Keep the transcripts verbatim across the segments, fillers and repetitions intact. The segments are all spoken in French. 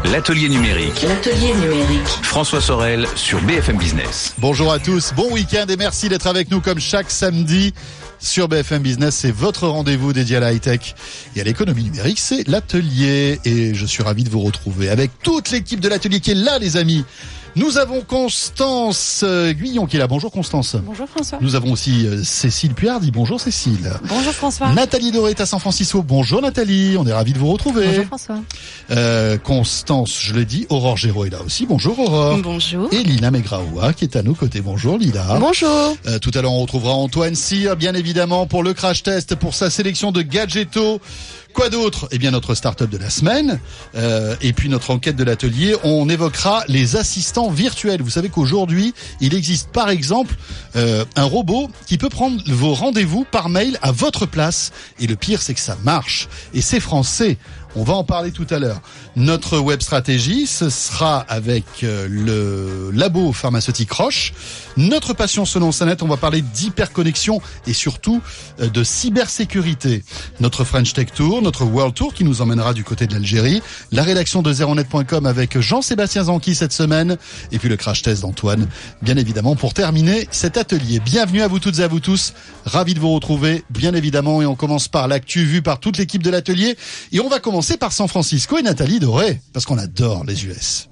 L'atelier numérique. L'atelier numérique. François Sorel sur B F M Business. Bonjour à tous, bon week-end et merci d'être avec nous comme chaque samedi sur B F M Business. C'est votre rendez-vous dédié à la high-tech et à l'économie numérique, c'est l'atelier. Et je suis ravi de vous retrouver avec toute l'équipe de l'atelier qui est là, les amis. Nous avons Constance Guyon qui est là. Bonjour Constance. Bonjour François. Nous avons aussi Cécile Puardi. Bonjour Cécile. Bonjour François. Nathalie Doré est à San Francisco. Bonjour Nathalie, on est ravis de vous retrouver. Bonjour François. Euh, Constance, je l'ai dit, Aurore Géraud est là aussi. Bonjour Aurore. Bonjour. Et Lila Megraoua qui est à nos côtés. Bonjour Lila. Bonjour. Euh, tout à l'heure on retrouvera Antoine Cyr, bien évidemment, pour le crash test, pour sa sélection de gadgetos. Quoi d'autre ? Eh bien, notre start-up de la semaine, euh, et puis notre enquête de l'atelier, on évoquera les assistants virtuels. Vous savez qu'aujourd'hui, il existe par exemple euh, un robot qui peut prendre vos rendez-vous par mail à votre place. Et le pire, c'est que ça marche. Et c'est français. On va en parler tout à l'heure. Notre web stratégie, ce sera avec euh, le labo pharmaceutique Roche. Notre passion selon Sanet, on va parler d'hyperconnexion et surtout euh, de cybersécurité. Notre French Tech Tour, notre World Tour qui nous emmènera du côté de l'Algérie. La rédaction de zéro net point com avec Jean-Sébastien Zanqui cette semaine. Et puis le crash test d'Antoine, bien évidemment, pour terminer cet atelier. Bienvenue à vous toutes et à vous tous. Ravi de vous retrouver, bien évidemment. Et on commence par l'actu vue par toute l'équipe de l'atelier. Et on va commencer par San Francisco et Nathalie Doré, parce qu'on adore les U S.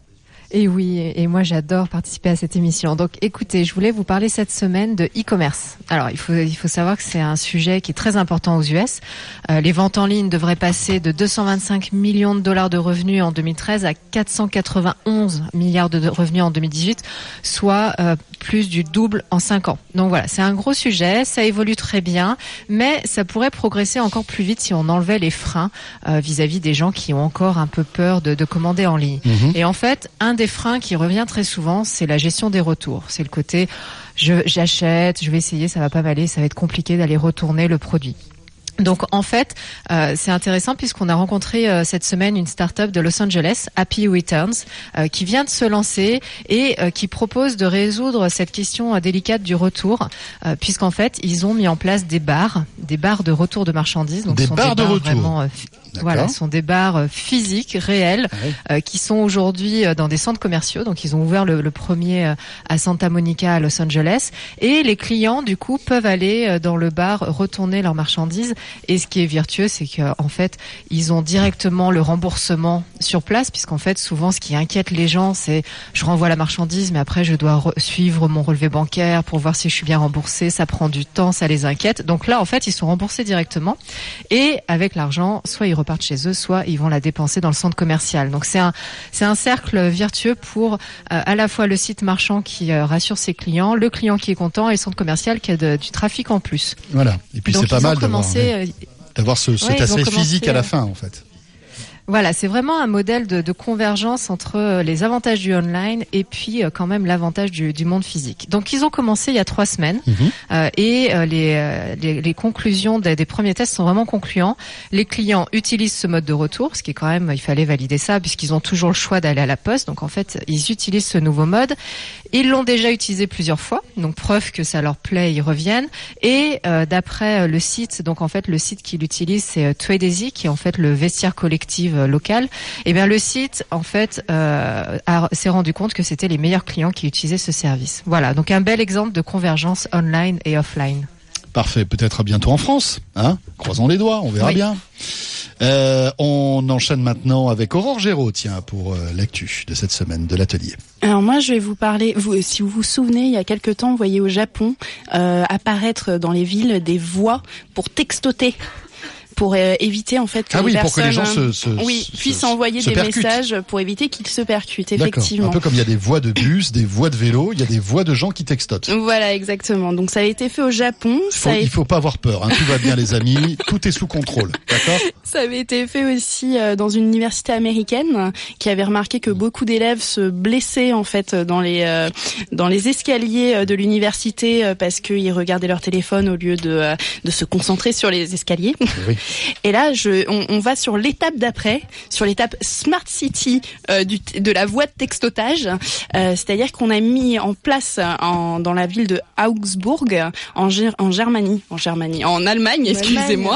Et oui, et moi j'adore participer à cette émission. Donc écoutez, je voulais vous parler cette semaine de e-commerce. Alors il faut il faut savoir que c'est un sujet qui est très important aux U S. Euh, les ventes en ligne devraient passer de deux cent vingt-cinq millions de dollars de revenus en deux mille treize à quatre cent quatre-vingt-onze milliards de revenus en deux mille dix-huit, soit euh, plus du double en cinq ans. Donc voilà, c'est un gros sujet, ça évolue très bien, mais ça pourrait progresser encore plus vite si on enlevait les freins euh, vis-à-vis des gens qui ont encore un peu peur de, de commander en ligne. Mmh. Et en fait, un des freins qui revient très souvent, c'est la gestion des retours. C'est le côté, je, j'achète, je vais essayer, ça va pas m'aller, ça va être compliqué d'aller retourner le produit. Donc en fait, euh, c'est intéressant puisqu'on a rencontré euh, cette semaine une start-up de Los Angeles, Happy Returns, euh, qui vient de se lancer et euh, qui propose de résoudre cette question euh, délicate du retour, euh, puisqu'en fait ils ont mis en place des bars, des bars de retour de marchandises. Donc des sont bars des de bars retour. Vraiment, euh, Voilà, ce sont des bars euh, physiques, réels, ah oui. euh, qui sont aujourd'hui euh, dans des centres commerciaux. Donc, ils ont ouvert le, le premier euh, à Santa Monica, à Los Angeles. Et les clients, du coup, peuvent aller euh, dans le bar, retourner leurs marchandises. Et ce qui est vertueux, c'est qu'en fait, ils ont directement le remboursement sur place, puisqu'en fait, souvent, ce qui inquiète les gens, c'est je renvoie la marchandise, mais après, je dois re- suivre mon relevé bancaire pour voir si je suis bien remboursé. Ça prend du temps, ça les inquiète. Donc là, en fait, ils sont remboursés directement. Et avec l'argent, soit ils repartent chez eux, soit ils vont la dépenser dans le centre commercial. Donc c'est un c'est un cercle vertueux pour euh, à la fois le site marchand qui euh, rassure ses clients, le client qui est content et le centre commercial qui a de, du trafic en plus. Voilà. Et puis donc, c'est pas mal d'avoir, commencé, ouais, d'avoir ce, cet ouais, aspect physique commencé, à la fin en fait. Voilà, c'est vraiment un modèle de, de convergence entre les avantages du online et puis euh, quand même l'avantage du, du monde physique. Donc ils ont commencé il y a trois semaines mmh. euh, et euh, les, euh, les, les conclusions des, des premiers tests sont vraiment concluants. Les clients utilisent ce mode de retour, ce qui est quand même, il fallait valider ça puisqu'ils ont toujours le choix d'aller à la poste. Donc en fait, ils utilisent ce nouveau mode. Ils l'ont déjà utilisé plusieurs fois, donc preuve que ça leur plaît, ils reviennent. Et euh, d'après le site, donc en fait le site qu'ils utilisent, c'est euh, Twadeasy, qui est en fait le vestiaire collectif local. Et bien le site en fait euh, a, s'est rendu compte que c'était les meilleurs clients qui utilisaient ce service. Voilà, donc un bel exemple de convergence online et offline. Parfait, peut-être à bientôt en France, hein ? Croisons les doigts, on verra oui. bien. Euh, on enchaîne maintenant avec Aurore Géraud, tiens, pour euh, l'actu de cette semaine de l'atelier. Alors moi, je vais vous parler, vous, si vous vous souvenez, il y a quelque temps, vous voyez au Japon euh, apparaître dans les villes des voies pour textoter. Pour euh, éviter en fait que ah les oui, personnes pour que les gens se, se, oui, se, puissent se, envoyer se des percutent. messages pour éviter qu'ils se percutent, D'accord. effectivement. Un peu comme il y a des voies de bus, des voies de vélo, il y a des voies de gens qui textotent. Voilà, exactement. Donc ça a été fait au Japon. Il faut, ça a... il faut pas avoir peur, hein. Tout va bien les amis, tout est sous contrôle, d'accord ? Ça avait été fait aussi euh, dans une université américaine qui avait remarqué que beaucoup d'élèves se blessaient en fait dans les euh, dans les escaliers de l'université euh, parce qu'ils regardaient leur téléphone au lieu de euh, de se concentrer sur les escaliers. Oui. Et là, je, on, on va sur l'étape d'après, sur l'étape Smart City euh, du, de la voie de textotage. Euh, c'est-à-dire qu'on a mis en place en, dans la ville de Augsbourg, en, en Germanie, en Germanie, en Allemagne, excusez-moi.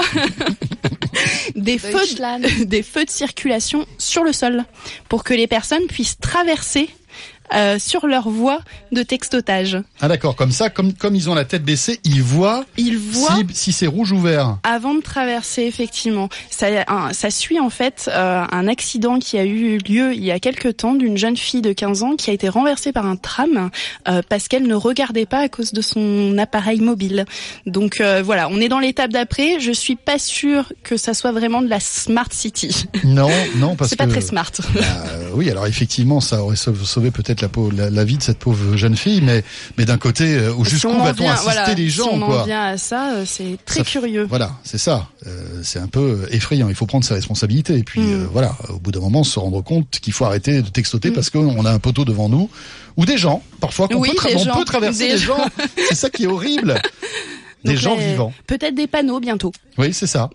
Des feux, de, des feux de circulation sur le sol pour que les personnes puissent traverser euh, sur leur voie de textotage. Ah d'accord, comme ça, comme comme ils ont la tête baissée, ils voient, ils voient si, si c'est rouge ou vert. Avant de traverser, effectivement. Ça, un, ça suit en fait euh, un accident qui a eu lieu il y a quelque temps d'une jeune fille de quinze ans qui a été renversée par un tram euh, parce qu'elle ne regardait pas à cause de son appareil mobile. Donc euh, voilà, on est dans l'étape d'après. Je suis pas sûre que ça soit vraiment de la Smart City. Non, non, parce c'est que... C'est pas très smart. Bah, oui, alors effectivement, ça aurait sauvé peut-être la, peau, la, la vie de cette pauvre jeune fille, mais, mais d'un côté, euh, jusqu'où si va-t-on assister voilà, les gens, si on quoi. en vient à ça, euh, c'est très ça, curieux. Voilà, c'est ça. Euh, c'est un peu effrayant. Il faut prendre ses responsabilités. Et puis, mm. euh, voilà, au bout d'un moment, se rendre compte qu'il faut arrêter de textoter mm. parce qu'on a un poteau devant nous, ou des gens, parfois, qu'on oui, peut, tra- on gens, peut traverser des, des gens. C'est ça qui est horrible. Des Donc, gens les... vivants. Peut-être des panneaux bientôt. Oui, c'est ça.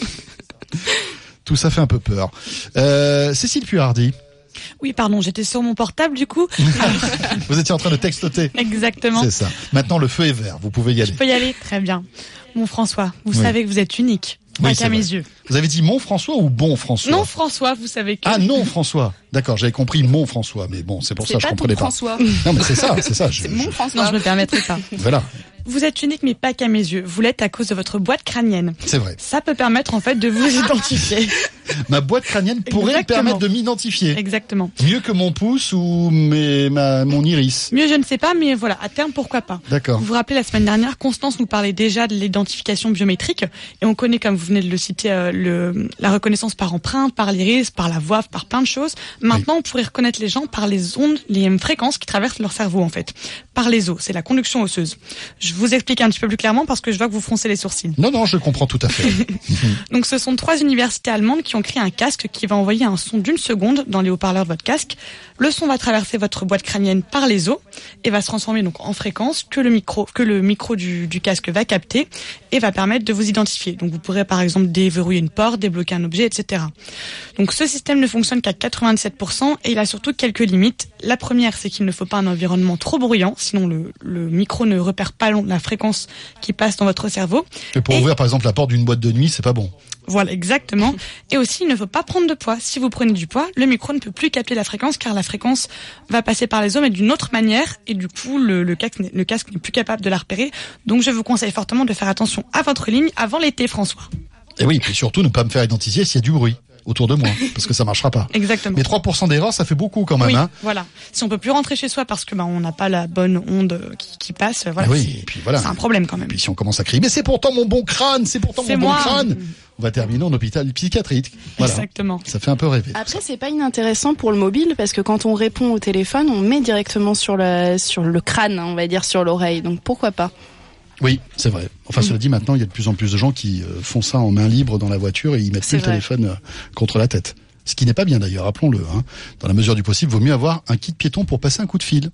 Tout ça fait un peu peur. Euh, Cécile Puardi. Oui, pardon, j'étais sur mon portable du coup. Vous étiez en train de textoter. Exactement. C'est ça. Maintenant, le feu est vert. Vous pouvez y aller. Je peux y aller. Très bien. Mon François, vous oui. savez que vous êtes unique. Oui, pas qu'à mes yeux. Vous avez dit mon François ou bon François? Non, François, vous savez que... Ah non, François. D'accord, j'avais compris mon François, mais bon, c'est pour c'est ça que je comprenais pas. François. Non, mais c'est ça, c'est ça. Je, c'est je... mon François. Non, je me permettrai pas. Voilà. Vous êtes unique, mais pas qu'à mes yeux. Vous l'êtes à cause de votre boîte crânienne. C'est vrai. Ça peut permettre, en fait, de vous identifier. Ma boîte crânienne pourrait Exactement. me permettre de m'identifier. Exactement. Mieux que mon pouce ou mes, ma, mon iris. Mieux, je ne sais pas, mais voilà, à terme, pourquoi pas. D'accord. Vous vous rappelez, la semaine dernière, Constance nous parlait déjà de l'identification biométrique. Et on connaît, comme vous venez de le citer, euh, le, la reconnaissance par empreinte, par l'iris, par la voix, par plein de choses. Maintenant, oui. on pourrait reconnaître les gens par les ondes, les fréquences qui traversent leur cerveau, en fait. Par les os. C'est la conduction osseuse. Je vous explique un petit peu plus clairement parce que je vois que vous froncez les sourcils. Non, non, je comprends tout à fait. Donc, ce sont trois universités allemandes qui ont créé un casque qui va envoyer un son d'une seconde dans les haut-parleurs de votre casque. Le son va traverser votre boîte crânienne par les os et va se transformer donc en fréquence que le micro, que le micro du, du casque va capter et va permettre de vous identifier. Donc, vous pourrez par exemple déverrouiller une porte, débloquer un objet, et cetera. Donc, ce système ne fonctionne qu'à quatre-vingt-dix-sept pour cent et il a surtout quelques limites. La première, c'est qu'il ne faut pas un environnement trop bruyant, sinon le, le micro ne repère pas la fréquence qui passe dans votre cerveau. Et pour et... ouvrir par exemple la porte d'une boîte de nuit, c'est pas bon. Voilà, exactement. Et aussi, il ne faut pas prendre de poids. Si vous prenez du poids, le micro ne peut plus capter la fréquence car la fréquence va passer par les os mais d'une autre manière et du coup, le, le, casque, le casque n'est plus capable de la repérer. Donc, je vous conseille fortement de faire attention à votre ligne avant l'été, François. Et oui, et surtout ne pas me faire identifier s'il y a du bruit autour de moi, parce que ça marchera pas. Exactement. Mais trois pour cent d'erreur, ça fait beaucoup quand même. Oui, hein. Voilà. Si on peut plus rentrer chez soi parce que bah, on n'a pas la bonne onde qui, qui passe, voilà. Oui, et puis voilà. C'est un problème quand même. Et puis si on commence à crier, mais c'est pourtant mon bon crâne, c'est pourtant c'est mon moi. bon crâne. On va terminer en hôpital psychiatrique. Voilà. Exactement. Ça fait un peu rêver. Après, c'est pas inintéressant pour le mobile parce que quand on répond au téléphone, on met directement sur le sur le crâne, on va dire sur l'oreille. Donc pourquoi pas? Oui, c'est vrai. Enfin, mmh. cela dit, maintenant, il y a de plus en plus de gens qui euh, font ça en main libre dans la voiture et ils mettent plus le téléphone euh, contre la tête. Ce qui n'est pas bien d'ailleurs, rappelons-le. Hein. Dans la mesure du possible, vaut mieux avoir un kit piéton pour passer un coup de fil.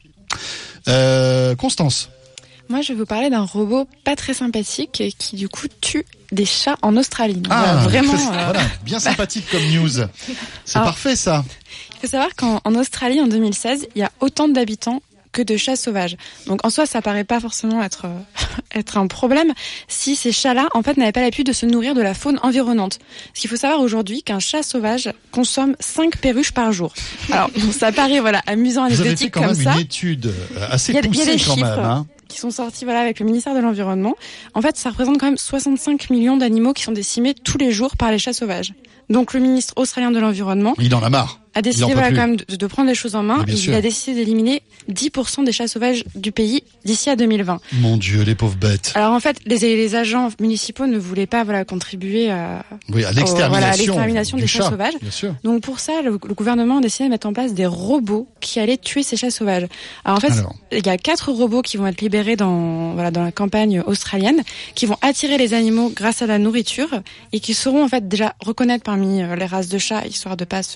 Euh, Constance. Moi, je vais vous parler d'un robot pas très sympathique qui, du coup, tue des chats en Australie. Donc, ah, euh, vraiment. Euh... Voilà, bien sympathique comme news. C'est Alors, parfait, ça. Il faut savoir qu'en en Australie, en deux mille seize, il y a autant d'habitants que de chats sauvages. Donc en soi, ça paraît pas forcément être euh, être un problème si ces chats-là, en fait, n'avaient pas l'habitude de se nourrir de la faune environnante. Parce qu'il faut savoir aujourd'hui qu'un chat sauvage consomme cinq perruches par jour. Alors ça paraît voilà amusant, anecdotique comme ça. Vous avez fait quand même une étude assez poussée il y a des quand chiffres même. Hein. Qui sont sortis voilà avec le ministère de l'Environnement. En fait, ça représente quand même soixante-cinq millions d'animaux qui sont décimés tous les jours par les chats sauvages. Donc le ministre australien de l'Environnement, il en a marre. A décidé voilà quand même de, de prendre les choses en main. Et il a décidé d'éliminer dix pour cent des chats sauvages du pays d'ici à deux mille vingt. Mon Dieu, les pauvres bêtes. Alors en fait, les, les agents municipaux ne voulaient pas voilà contribuer à, oui, à l'extermination, au, voilà, à l'extermination des chat, chats sauvages. Donc pour ça, le, le gouvernement a décidé de mettre en place des robots qui allaient tuer ces chats sauvages. Alors en fait, Alors. il y a quatre robots qui vont être libérés dans voilà dans la campagne australienne, qui vont attirer les animaux grâce à la nourriture et qui sauront en fait déjà reconnaître parmi les races de chats, histoire de pas se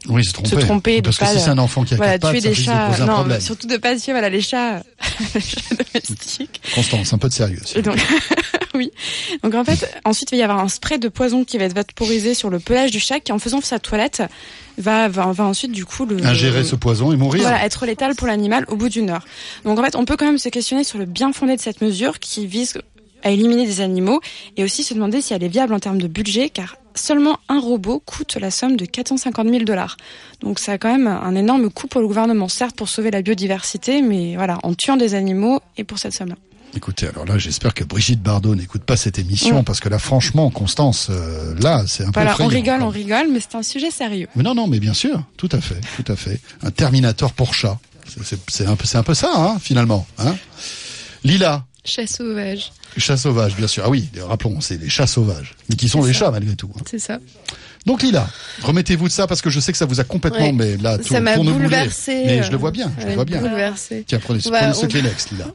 Oui, se tromper. se tromper, Parce de que pas si c'est un enfant qui a voilà, quatre pattes, tuer ça des risque de chats. poser un Non, problème. surtout de pas tuer voilà les chats, les chats domestiques. Constance, un peu de sérieux. Et donc, oui. Donc en fait, ensuite il va y avoir un spray de poison qui va être vaporisé sur le pelage du chat qui, en faisant sa toilette, va va, va ensuite du coup le ingérer ce poison et mourir. Voilà, être létal pour l'animal au bout d'une heure. Donc en fait, on peut quand même se questionner sur le bien fondé de cette mesure qui vise à éliminer des animaux et aussi se demander si elle est viable en termes de budget, car seulement un robot coûte la somme de quatre cent cinquante mille dollars. Donc ça a quand même un énorme coût pour le gouvernement, certes pour sauver la biodiversité, mais voilà, en tuant des animaux et pour cette somme-là. Écoutez, alors là, j'espère que Brigitte Bardot n'écoute pas cette émission, mmh. parce que là, franchement, Constance, euh, là, c'est un peu voilà, effrayant. On rigole, quoi. on rigole, mais c'est un sujet sérieux. Mais non, non, mais bien sûr, tout à fait, tout à fait. Un Terminator pour chat. C'est, c'est, c'est, un, peu, c'est un peu ça, hein, finalement. Hein. Lila. Chat sauvage. Chat sauvage, bien sûr. Ah oui, rappelons, c'est les chats sauvages. Mais qui sont c'est les ça. chats, malgré tout. Hein. C'est ça. Donc Lila, remettez-vous de ça, parce que je sais que ça vous a complètement, ouais. mais là, ça m'a bouleversé. Mais je le vois bien, je ouais, le vois bien. Bouleversé. Tiens, prenez, va, prenez ce on... Kleenex, Lila.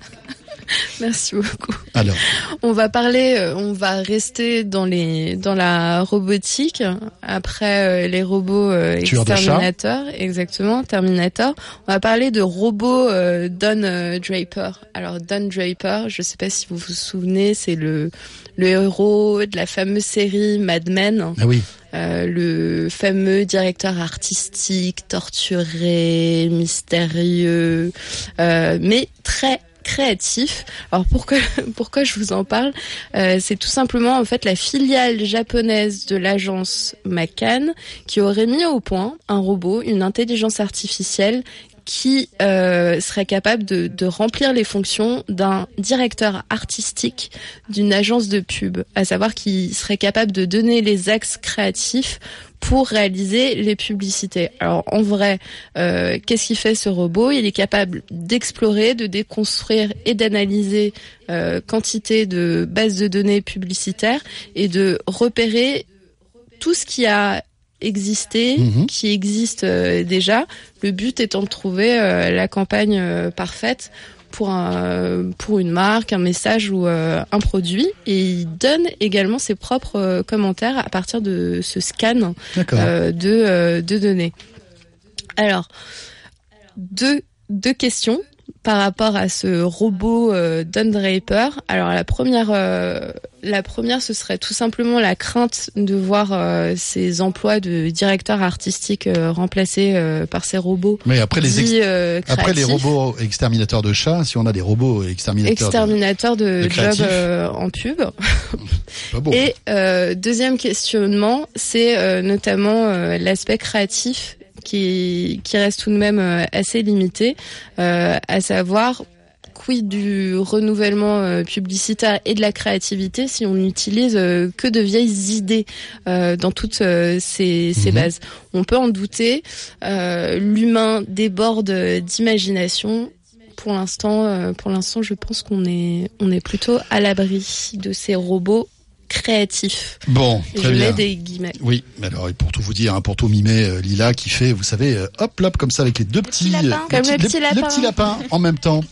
Merci beaucoup. Alors, on va parler, euh, on va rester dans les dans la robotique après euh, les robots euh, exterminateurs, exactement, Terminator. On va parler de robots euh, Don euh, Draper. Alors Don Draper, je sais pas si vous vous souvenez, c'est le le héros de la fameuse série Mad Men. Ah oui. Euh, le fameux directeur artistique, torturé, mystérieux, euh, mais très créatif. Alors pourquoi pourquoi je vous en parle, euh, c'est tout simplement en fait la filiale japonaise de l'agence McCann qui aurait mis au point un robot, une intelligence artificielle qui euh, serait capable de, de remplir les fonctions d'un directeur artistique d'une agence de pub, à savoir qu'il serait capable de donner les axes créatifs pour réaliser les publicités. Alors en vrai, euh, qu'est-ce qu'il fait ce robot ? Il est capable d'explorer, de déconstruire et d'analyser euh, quantité de bases de données publicitaires et de repérer tout ce qui a existé, mmh. qui existe euh, déjà. Le but étant de trouver euh, la campagne euh, parfaite pour un, pour une marque, un message ou euh, un produit, et il donne également ses propres euh, commentaires à partir de ce scan euh, de euh, de données. Alors deux deux questions par rapport à ce robot euh, Don Draper. Alors la première euh, la première ce serait tout simplement la crainte de voir euh, ces emplois de directeur artistique euh, remplacés euh, par ces roboos. Mais après les ex- euh, après les robots exterminateurs de chats, si on a des robots exterminateurs exterminateurs de, de, de job euh, en pub. Pas bon. Et euh, deuxième questionnement, c'est euh, notamment euh, l'aspect créatif qui qui reste tout de même euh, assez limité, euh, à savoir quid du renouvellement euh, publicitaire et de la créativité si on n'utilise euh, que de vieilles idées euh, dans toutes euh, ces, ces mmh. bases. On peut en douter, euh, l'humain déborde d'imagination. Pour l'instant, euh, pour l'instant, je pense qu'on est on est plutôt à l'abri de ces robots créatif. Bon, très je bien. mets des guillemets. Oui, alors et pour tout vous dire, hein, pour tout mimer, euh, Lila qui fait, vous savez, euh, hop, hop, comme ça avec les deux petits, petit lapin, euh, comme petits, le petit les, lapin. les petits lapins en même temps.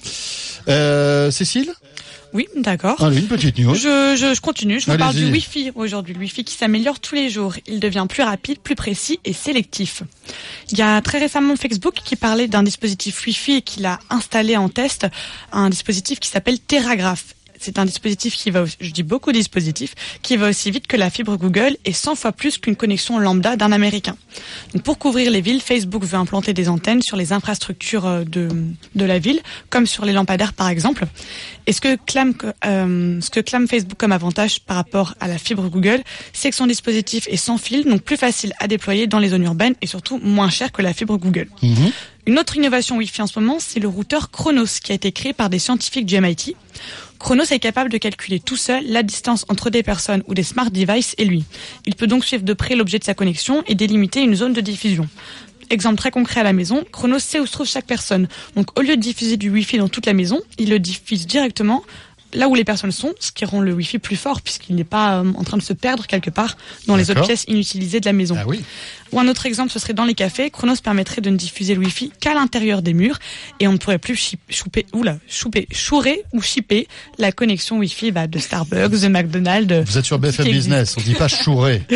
Euh, Cécile ? Oui, d'accord. Allez, une petite news. Je, je, je continue. Je vous Allez-y. parle du Wi-Fi aujourd'hui. Le Wi-Fi qui s'améliore tous les jours. Il devient plus rapide, plus précis et sélectif. Il y a très récemment Facebook qui parlait d'un dispositif Wi-Fi et qu'il a installé en test, un dispositif qui s'appelle Teragraph. C'est un dispositif qui va, je dis beaucoup de dispositifs, qui va aussi vite que la fibre Google et cent fois plus qu'une connexion lambda d'un Américain. Donc pour couvrir les villes, Facebook veut implanter des antennes sur les infrastructures de, de la ville, comme sur les lampadaires par exemple. Et ce que clame, euh, ce que clame Facebook comme avantage par rapport à la fibre Google, c'est que son dispositif est sans fil, donc plus facile à déployer dans les zones urbaines et surtout moins cher que la fibre Google. Mmh. Une autre innovation Wi-Fi en ce moment, c'est le routeur Chronos qui a été créé par des scientifiques du M I T. Chronos est capable de calculer tout seul la distance entre des personnes ou des smart devices et lui. Il peut donc suivre de près l'objet de sa connexion et délimiter une zone de diffusion. Exemple très concret à la maison, Chronos sait où se trouve chaque personne. Donc au lieu de diffuser du Wi-Fi dans toute la maison, il le diffuse directement là où les personnes sont, ce qui rend le Wi-Fi plus fort puisqu'il n'est pas euh, en train de se perdre quelque part dans les autres pièces inutilisées de la maison. Ah oui. Ou un autre exemple, ce serait dans les cafés. Chronos permettrait de ne diffuser le Wi-Fi qu'à l'intérieur des murs et on ne pourrait plus chip, chouper, oula, chouper, chourer ou chipper la connexion Wi-Fi bah, de Starbucks, de McDonald's. Vous êtes sur B F M Business, on dit pas chourer.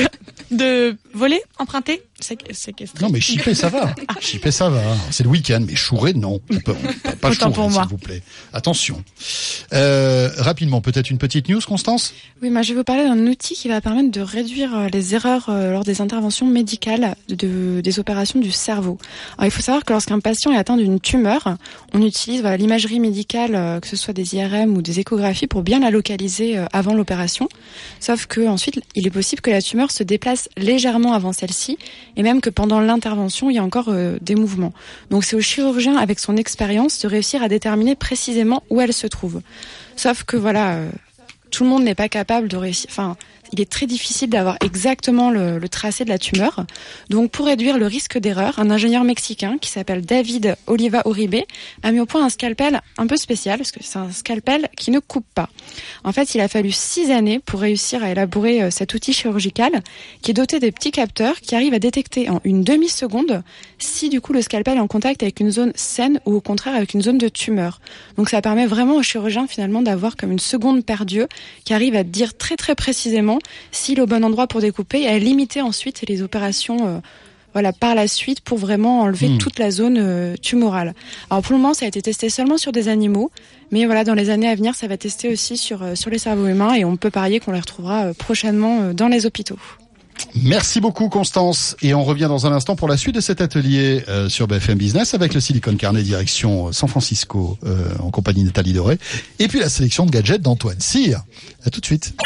De voler, emprunter, c'est séquestrer. Non, mais chipper, ça va. Chipper, ça va. C'est le week-end, mais chourer, non. On peut, on peut pas Autant chourer, pour moi. s'il vous plaît. Attention. Euh, rapidement, peut-être une petite news, Constance? Oui, moi je vais vous parler d'un outil qui va permettre de réduire euh, les erreurs euh, lors des interventions médicales de, de- des opérations du cerveau. Alors, il faut savoir que lorsqu'un patient est atteint d'une tumeur, on utilise voilà, l'imagerie médicale, euh, que ce soit des I R M ou des échographies, pour bien la localiser euh, avant l'opération. Sauf que ensuite, il est possible que la tumeur se déplace légèrement avant celle-ci, et même que pendant l'intervention, il y a encore euh, des mouvements. Donc c'est au chirurgien, avec son expérience, de réussir à déterminer précisément où elle se trouve. Sauf que voilà, euh, tout le monde n'est pas capable de réussir. Enfin, il est très difficile d'avoir exactement le, le tracé de la tumeur. Donc, pour réduire le risque d'erreur, un ingénieur mexicain qui s'appelle David Oliva Uribe a mis au point un scalpel un peu spécial, parce que c'est un scalpel qui ne coupe pas. En fait, il a fallu six années pour réussir à élaborer euh, cet outil chirurgical qui est doté des petits capteurs qui arrivent à détecter en une demi-seconde si du coup le scalpel est en contact avec une zone saine ou au contraire avec une zone de tumeur. Donc ça permet vraiment au chirurgien finalement d'avoir comme une seconde paire d'yeux qui arrive à dire très très précisément s'il est au bon endroit pour découper et à limiter ensuite les opérations euh, voilà, par la suite pour vraiment enlever Mmh. toute la zone euh, tumorale. Alors pour le moment, ça a été testé seulement sur des animaux, mais voilà, dans les années à venir, ça va tester aussi sur, euh, sur les cerveaux humains et on peut parier qu'on les retrouvera euh, prochainement euh, dans les hôpitaux. Merci beaucoup, Constance. Et on revient dans un instant pour la suite de cet atelier euh, sur B F M Business avec le Silicon Carnet direction San Francisco euh, en compagnie de Nathalie Doré. Et puis la sélection de gadgets d'Antoine Cyr. À tout de suite.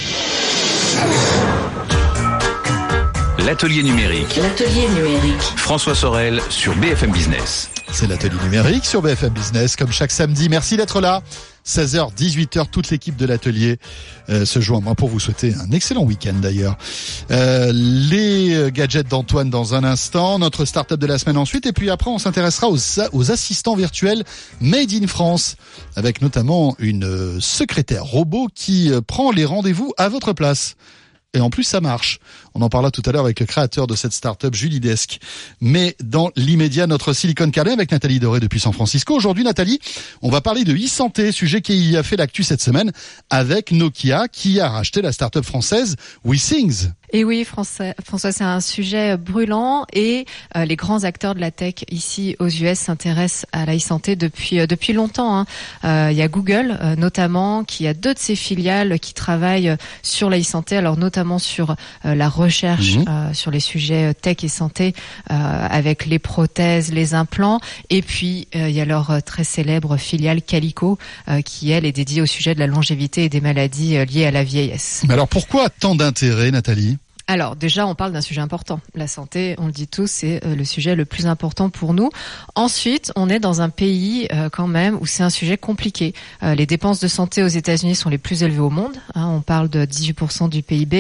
L'atelier numérique. L'atelier numérique. François Sorel sur B F M Business. C'est l'atelier numérique sur B F M Business, comme chaque samedi. Merci d'être là. seize heures, dix-huit heures, toute l'équipe de l'atelier euh, se joint à moi pour vous souhaiter un excellent week-end d'ailleurs. Euh, les gadgets d'Antoine dans un instant, notre start-up de la semaine ensuite, et puis après on s'intéressera aux, aux assistants virtuels Made in France, avec notamment une euh, secrétaire robot qui euh, prend les rendez-vous à votre place. Et en plus, ça marche. On en parlera tout à l'heure avec le créateur de cette start-up, Julie Desk. Mais dans l'immédiat, notre Silicon Carnet avec Nathalie Doré depuis San Francisco. Aujourd'hui, Nathalie, on va parler de e-santé, sujet qui a fait l'actu cette semaine avec Nokia, qui a racheté la start-up française WeThings. Et oui, François, François, c'est un sujet brûlant et euh, les grands acteurs de la tech ici aux U S s'intéressent à la e-santé depuis euh, depuis longtemps. Hein. Euh, il y a Google euh, notamment qui a deux de ses filiales qui travaillent sur la e-santé, alors notamment sur euh, la recherche mmh. euh, sur les sujets tech et santé euh, avec les prothèses, les implants, et puis euh, il y a leur euh, très célèbre filiale Calico euh, qui elle est dédiée au sujet de la longévité et des maladies euh, liées à la vieillesse. Mais alors pourquoi tant d'intérêt, Nathalie ? Alors déjà, on parle d'un sujet important. La santé, on le dit tous, c'est le sujet le plus important pour nous. Ensuite, on est dans un pays euh, quand même où c'est un sujet compliqué. Euh, les dépenses de santé aux États-Unis sont les plus élevées au monde. Hein, on parle de dix-huit pour cent du P I B.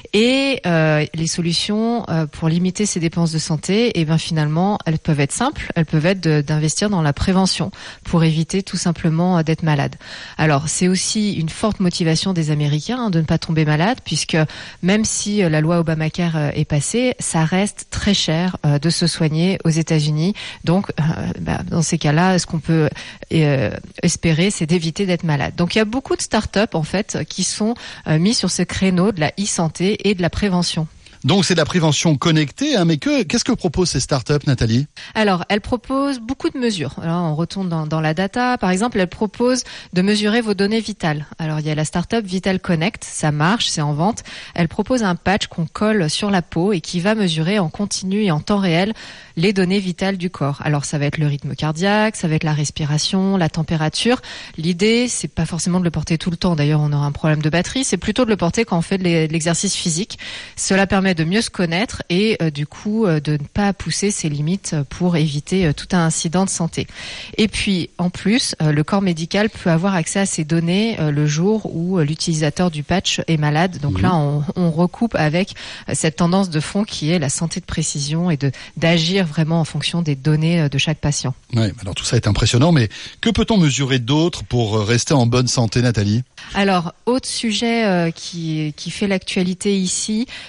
Et euh, les solutions euh, pour limiter ces dépenses de santé, eh ben finalement, elles peuvent être simples. Elles peuvent être de, d'investir dans la prévention pour éviter tout simplement euh, d'être malade. Alors, c'est aussi une forte motivation des Américains hein, de ne pas tomber malade, puisque même si euh, la loi Obamacare est passé, ça reste très cher euh, de se soigner aux États-Unis. Donc, euh, bah, dans ces cas-là, ce qu'on peut euh, espérer, c'est d'éviter d'être malade. Donc, il y a beaucoup de startups en fait qui sont euh, mis sur ce créneau de la e-santé et de la prévention. Donc c'est de la prévention connectée, hein, mais que qu'est-ce que proposent ces startups, Nathalie ? Alors, elles proposent beaucoup de mesures. Alors, on retourne dans, dans la data. Par exemple, elles proposent de mesurer vos données vitales. Alors, il y a la startup Vital Connect, ça marche, c'est en vente. Elle propose un patch qu'on colle sur la peau et qui va mesurer en continu et en temps réel les données vitales du corps. Alors, ça va être le rythme cardiaque, ça va être la respiration, la température. L'idée, c'est pas forcément de le porter tout le temps. D'ailleurs, on aura un problème de batterie. C'est plutôt de le porter quand on fait de l'exercice physique. Cela permet de mieux se connaître et euh, du coup euh, de ne pas pousser ses limites pour éviter euh, tout un incident de santé. Et puis en plus, euh, le corps médical peut avoir accès à ces données euh, le jour où euh, l'utilisateur du patch est malade. Donc mmh. là, on, on recoupe avec euh, cette tendance de fond qui est la santé de précision et de d'agir vraiment en fonction des données euh, de chaque patient. Ouais, alors tout ça est impressionnant, mais que peut-on mesurer d'autre pour rester en bonne santé, Nathalie ? Alors, autre sujet euh, qui qui fait l'actualité ici, eh bien finalement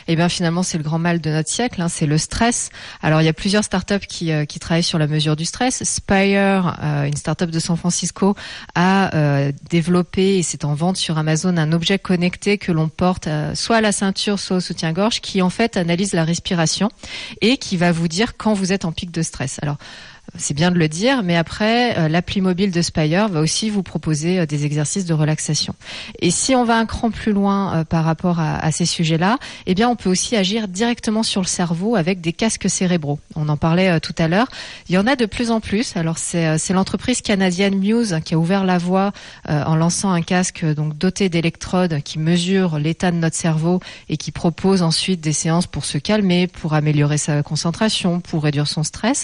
finalement c'est le grand mal de notre siècle, hein, c'est le stress. Alors il y a plusieurs startups qui euh, qui travaillent sur la mesure du stress. Spire, euh, une startup de San Francisco, a euh, développé et c'est en vente sur Amazon un objet connecté que l'on porte euh, soit à la ceinture, soit au soutien-gorge, qui en fait analyse la respiration et qui va vous dire quand vous êtes en pic de stress. Alors c'est bien de le dire, mais après, euh, l'appli mobile de Spire va aussi vous proposer euh, des exercices de relaxation. Et si on va un cran plus loin euh, par rapport à, à ces sujets-là, eh bien, on peut aussi agir directement sur le cerveau avec des casques cérébraux. On en parlait euh, tout à l'heure. Il y en a de plus en plus. Alors, c'est, euh, c'est l'entreprise canadienne Muse qui a ouvert la voie euh, en lançant un casque donc doté d'électrodes qui mesure l'état de notre cerveau et qui propose ensuite des séances pour se calmer, pour améliorer sa concentration, pour réduire son stress.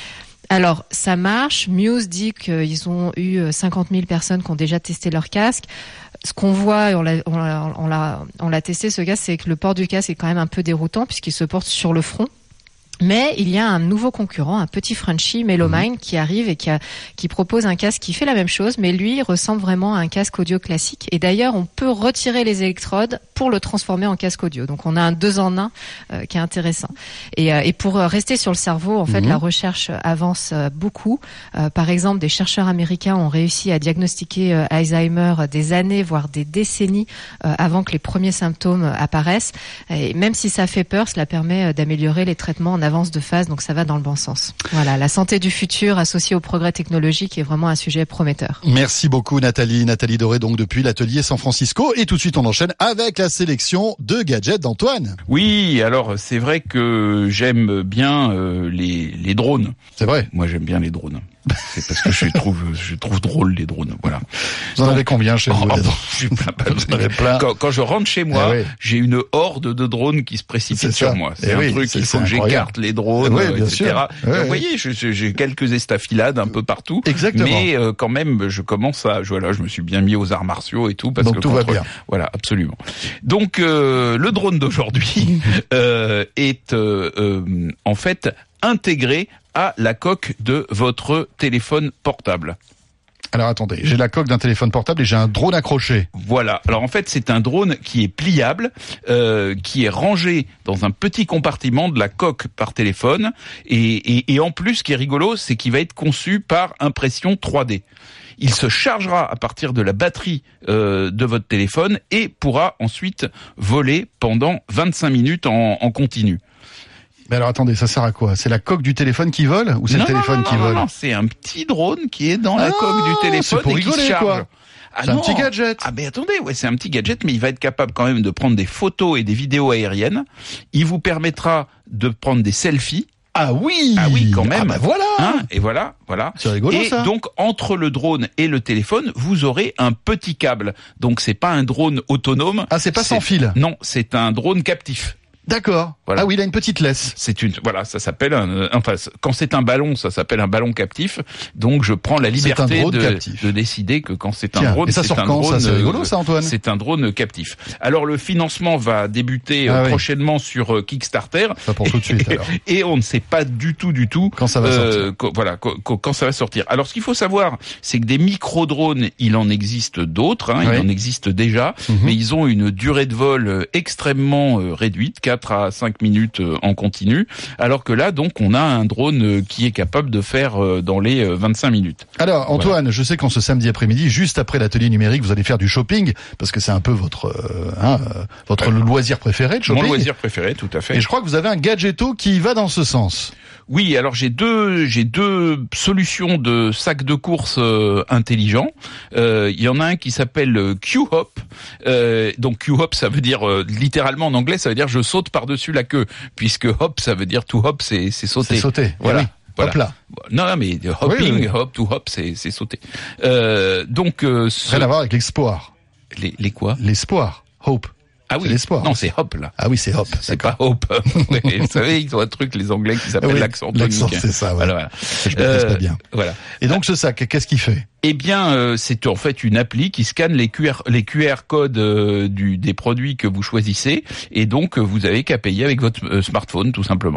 Alors, ça marche. Muse dit qu'ils ont eu cinquante mille personnes qui ont déjà testé leur casque. Ce qu'on voit, on l'a, on l'a, on l'a, on l'a testé ce casque, c'est que le port du casque est quand même un peu déroutant puisqu'il se porte sur le front. Mais il y a un nouveau concurrent, un petit Frenchie, Mellowmind, qui arrive et qui, a, qui propose un casque qui fait la même chose, mais lui il ressemble vraiment à un casque audio classique. Et d'ailleurs, on peut retirer les électrodes pour le transformer en casque audio. Donc on a un deux en un euh, qui est intéressant. Et, euh, et pour rester sur le cerveau, en fait, mmh. la recherche avance beaucoup. Euh, par exemple, des chercheurs américains ont réussi à diagnostiquer euh, Alzheimer des années, voire des décennies euh, avant que les premiers symptômes apparaissent. Et même si ça fait peur, cela permet d'améliorer les traitements en avance de phase, donc ça va dans le bon sens. Voilà, la santé du futur associée au progrès technologique est vraiment un sujet prometteur. Merci beaucoup Nathalie. Nathalie Doré donc depuis l'atelier San Francisco. Et tout de suite on enchaîne avec la sélection de gadgets d'Antoine. Oui, alors c'est vrai que j'aime bien euh, les, les drones. C'est vrai. Moi j'aime bien les drones. C'est parce que je trouve, je trouve drôle les drones. Voilà. Vous en Donc, avez combien chez vous? Oh, bon, je plein, plein, plein. Quand, quand je rentre chez moi, eh oui. j'ai une horde de drones qui se précipitent sur moi. C'est eh un oui, truc, il faut que j'écarte les drones, oui, bien et cetera. Sûr. Oui, vous voyez, je, je, j'ai quelques estafilades un peu partout. Exactement. Mais euh, quand même, je commence à, voilà, je me suis bien mis aux arts martiaux et tout parce Donc que tout contre, va bien. Voilà, absolument. Donc euh, le drone d'aujourd'hui euh, est euh, euh, en fait intégré à la coque de votre téléphone portable. Alors attendez, j'ai la coque d'un téléphone portable et j'ai un drone accroché. Voilà. Alors en fait, c'est un drone qui est pliable, euh, qui est rangé dans un petit compartiment de la coque par téléphone. Et, et, et en plus, ce qui est rigolo, c'est qu'il va être conçu par impression trois D. Il se chargera à partir de la batterie euh, de votre téléphone et pourra ensuite voler pendant vingt-cinq minutes en, en continu. Mais alors attendez, ça sert à quoi? C'est la coque du téléphone qui vole ou c'est non, le téléphone non, non, qui non, vole? Non, c'est un petit drone qui est dans la ah, coque du téléphone c'est pour et rigoler, qui se charge. Quoi. Ah c'est non. un petit gadget. Ah ben attendez, ouais, c'est un petit gadget, mais il va être capable quand même de prendre des photos et des vidéos aériennes. Il vous permettra de prendre des selfies. Ah oui. Ah oui, quand même. Ah ben voilà. Hein, et voilà, voilà. C'est rigolo et ça. Et donc entre le drone et le téléphone, vous aurez un petit câble. Donc c'est pas un drone autonome. Ah, c'est pas sans fil. Non, c'est un drone captif. D'accord. Voilà. Ah oui, il a une petite laisse. C'est une, voilà, ça s'appelle un, enfin, quand c'est un ballon, ça s'appelle un ballon captif. Donc, je prends la liberté de, de décider que quand c'est un Tiens, drone, et ça c'est sort un quand, drone. Ça, c'est rigolo, ça, Antoine. C'est un drone captif. Alors, le financement va débuter ah, euh, oui. prochainement sur euh, Kickstarter. Pas pour tout de suite, alors. Et on ne sait pas du tout, du tout. Quand ça va euh, sortir. Qu- voilà, qu- qu- quand ça va sortir. Alors, ce qu'il faut savoir, c'est que des micro-drones, il en existe d'autres, hein, oui. il en existe déjà, mm-hmm. mais ils ont une durée de vol extrêmement euh, réduite, quatre à cinq minutes en continu, alors que là, donc, on a un drone qui est capable de faire dans les vingt-cinq minutes. Alors, Antoine, voilà. Je sais qu'en ce samedi après-midi, juste après l'atelier numérique, vous allez faire du shopping, parce que c'est un peu votre euh, hein, votre ouais. loisir préféré, de shopping. Mon loisir préféré, tout à fait. Et je crois que vous avez un gadgeto qui va dans ce sens. Oui, alors j'ai deux j'ai deux solutions de sacs de course euh, intelligents. Euh, il y en a un qui s'appelle Q-Hop. Euh, donc Q-Hop, ça veut dire euh, littéralement en anglais, ça veut dire je saute par-dessus la queue, puisque hop, ça veut dire to hop, c'est c'est sauter. C'est sauter. Voilà. Oui. Voilà. Hop là. Non, non, mais hopping, oui, oui. hop to hop, c'est c'est sauter. Euh, donc euh, ce... rien à voir avec l'espoir. Les les quoi? L'espoir. Hope. Ah oui, c'est l'espoir. Non, c'est hop là. Ah oui, c'est hop. C'est pas hope. Oui, vous savez, ils ont un truc les Anglais qui s'appelle oui, l'accent tonique. L'accent, c'est ça. Ouais. Voilà, voilà. Je maîtrise euh, pas bien. Voilà. Et donc ce sac, qu'est-ce qu'il fait? Eh bien, euh, c'est en fait une appli qui scanne les Q R les Q R codes euh, du des produits que vous choisissez, et donc euh, vous avez qu'à payer avec votre euh, smartphone, tout simplement.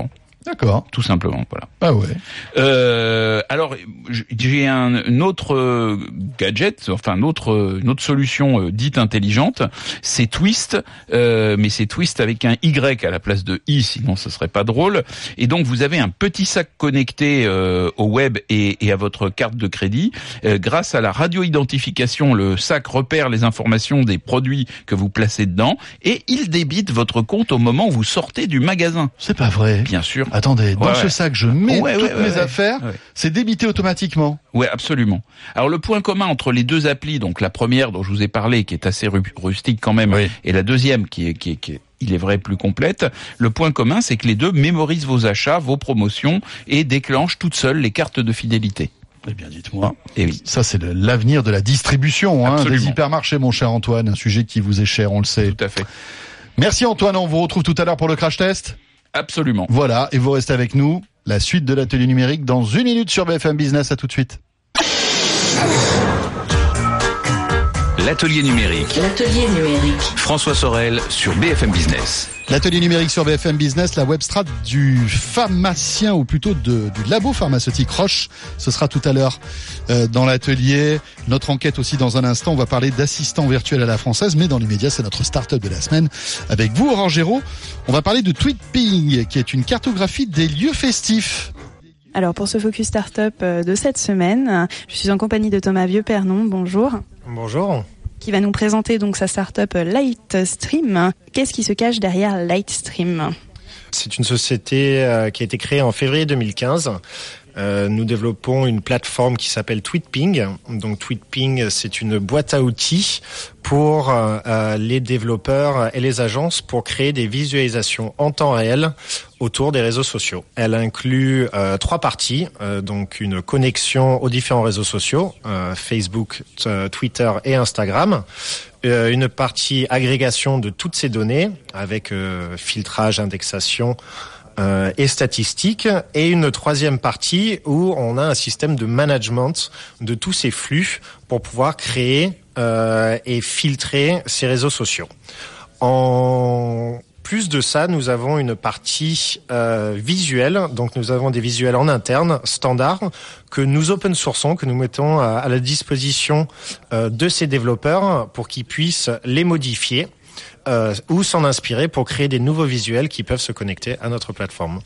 D'accord. Tout simplement, voilà. Ah ouais. Euh, alors, j'ai un, un autre gadget, enfin, une autre, une autre solution euh, dite intelligente, c'est Twist, euh, mais c'est Twist avec un Y à la place de I, sinon ce serait pas drôle. Et donc, vous avez un petit sac connecté euh, au web et, et à votre carte de crédit. Euh, grâce à la radio-identification, le sac repère les informations des produits que vous placez dedans et il débite votre compte au moment où vous sortez du magasin. C'est pas vrai. Bien sûr. Attendez, dans ouais, ce ouais. sac, je mets ouais, toutes ouais, mes ouais, affaires, ouais. c'est débité automatiquement. Ouais, absolument. Alors le point commun entre les deux applis, donc la première dont je vous ai parlé, qui est assez ru- rustique quand même, oui. et la deuxième qui est, qui est, qui est, il est vrai, plus complète, le point commun, c'est que les deux mémorisent vos achats, vos promotions, et déclenchent toutes seules les cartes de fidélité. Eh bien, dites-moi. Et oui. Ça, c'est le, l'avenir de la distribution, hein, des hypermarchés, mon cher Antoine, un sujet qui vous est cher, on le sait. Tout à fait. Merci Antoine, on vous retrouve tout à l'heure pour le crash test. Absolument. Voilà, et vous restez avec nous. La suite de l'atelier numérique dans une minute sur B F M Business. À tout de suite. L'atelier numérique. L'atelier numérique. François Sorel sur B F M Business. L'atelier numérique sur B F M Business, la webstrat du pharmacien ou plutôt de, du labo pharmaceutique Roche. Ce sera tout à l'heure euh, dans l'atelier. Notre enquête aussi dans un instant. On va parler d'assistants virtuels à la française, mais dans l'immédiat, c'est notre start-up de la semaine. Avec vous, Orangero, on va parler de TweetPing, qui est une cartographie des lieux festifs. Alors pour ce focus startup de cette semaine, je suis en compagnie de Thomas Vieux-Pernon. Bonjour. Bonjour. Qui va nous présenter donc sa startup Lightstream. Qu'est-ce qui se cache derrière Lightstream ? C'est une société euh, qui a été créée en février deux mille quinze. Euh, nous développons une plateforme qui s'appelle TweetPing. Donc TweetPing, c'est une boîte à outils pour euh, les développeurs et les agences pour créer des visualisations en temps réel autour des réseaux sociaux. Elle inclut euh, trois parties, euh, donc une connexion aux différents réseaux sociaux, euh, Facebook, t- Twitter et Instagram. Euh, une partie agrégation de toutes ces données avec euh, filtrage, indexation, Euh, et statistiques, et une troisième partie où on a un système de management de tous ces flux pour pouvoir créer euh, et filtrer ces réseaux sociaux. En plus de ça, nous avons une partie euh, visuelle, donc nous avons des visuels en interne, standards, que nous open sourçons, que nous mettons à, à la disposition euh, de ces développeurs pour qu'ils puissent les modifier. Euh, ou s'en inspirer pour créer des nouveaux visuels qui peuvent se connecter à notre plateforme.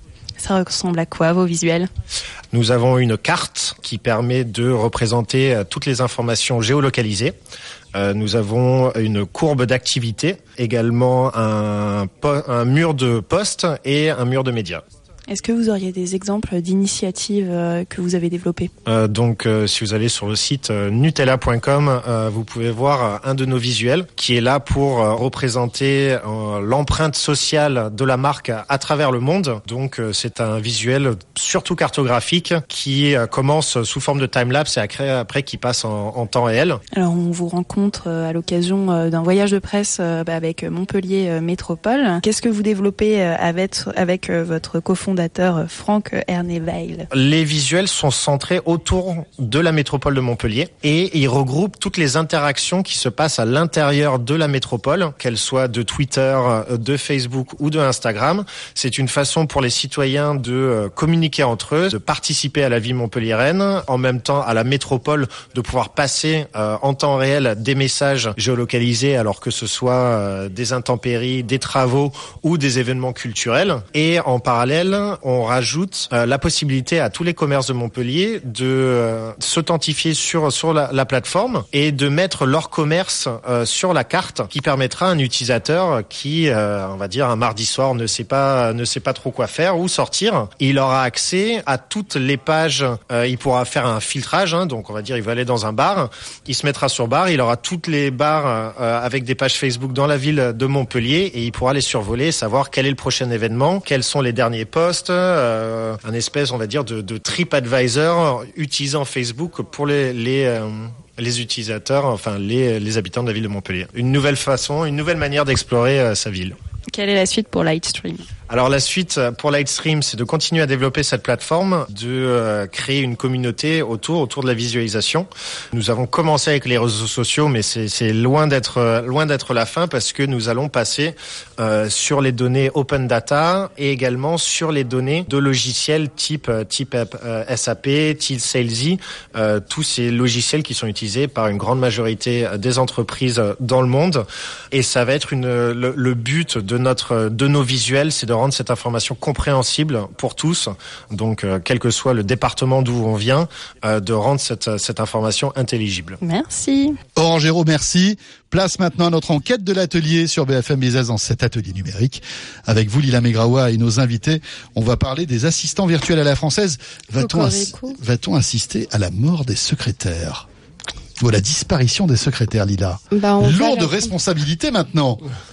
Ça ressemble à quoi, vos visuels ? Nous avons une carte qui permet de représenter euh, toutes les informations géolocalisées. Euh, nous avons une courbe d'activité, également un, po- un mur de posts et un mur de médias. Est-ce que vous auriez des exemples d'initiatives euh, que vous avez développées ? euh, Donc, euh, si vous allez sur le site euh, Nutella point com, euh, vous pouvez voir euh, un de nos visuels qui est là pour euh, représenter euh, l'empreinte sociale de la marque à, à travers le monde. Donc, euh, c'est un visuel surtout cartographique qui euh, commence sous forme de time-lapse et après, après qui passe en, en temps réel. Alors, on vous rencontre euh, à l'occasion euh, d'un voyage de presse euh, bah, avec Montpellier euh, Métropole. Qu'est-ce que vous développez euh, avec, avec euh, votre cofondateur Franck Erneweil? Les visuels sont centrés autour de la métropole de Montpellier et ils regroupent toutes les interactions qui se passent à l'intérieur de la métropole, qu'elles soient de Twitter, de Facebook ou de Instagram. C'est une façon pour les citoyens de communiquer entre eux, de participer à la vie montpelliéraine, en même temps à la métropole de pouvoir passer euh, en temps réel des messages géolocalisés, alors que ce soit euh, des intempéries, des travaux ou des événements culturels. Et en parallèle, on rajoute euh, la possibilité à tous les commerces de Montpellier de euh, s'authentifier sur sur la, la plateforme et de mettre leur commerce euh, sur la carte, qui permettra à un utilisateur qui, euh, on va dire, un mardi soir ne sait pas ne sait pas trop quoi faire ou sortir, il aura accès à toutes les pages. Euh, il pourra faire un filtrage, hein, donc on va dire, il va aller dans un bar, il se mettra sur bar, il aura toutes les bars euh, avec des pages Facebook dans la ville de Montpellier et il pourra les survoler, savoir quel est le prochain événement, quels sont les derniers posts. Euh, un espèce, on va dire, de, de TripAdvisor utilisant Facebook pour les les, euh, les utilisateurs, enfin les les habitants de la ville de Montpellier. Une nouvelle façon, une nouvelle manière d'explorer euh, sa ville. Quelle est la suite pour Lightstream ? Alors la suite pour Lightstream, c'est de continuer à développer cette plateforme, de euh, créer une communauté autour autour de la visualisation. Nous avons commencé avec les réseaux sociaux, mais c'est, c'est loin d'être euh, loin d'être la fin parce que nous allons passer euh, sur les données open data et également sur les données de logiciels type type euh, S A P, type Salesy, euh, tous ces logiciels qui sont utilisés par une grande majorité des entreprises dans le monde. Et ça va être une le, le but de notre de nos visuels, c'est de rendre cette information compréhensible pour tous, donc euh, quel que soit le département d'où on vient, euh, de rendre cette, cette information intelligible. Merci. Orangero, merci. Place maintenant à notre enquête de l'atelier sur B F M Business dans cet atelier numérique. Avec vous, Lila Megraoua, et nos invités, on va parler des assistants virtuels à la française. Va-t-on, ass- va-t-on assister à la mort des secrétaires ? Ou à la disparition des secrétaires, Lila. Bah, Lourde responsabilité maintenant.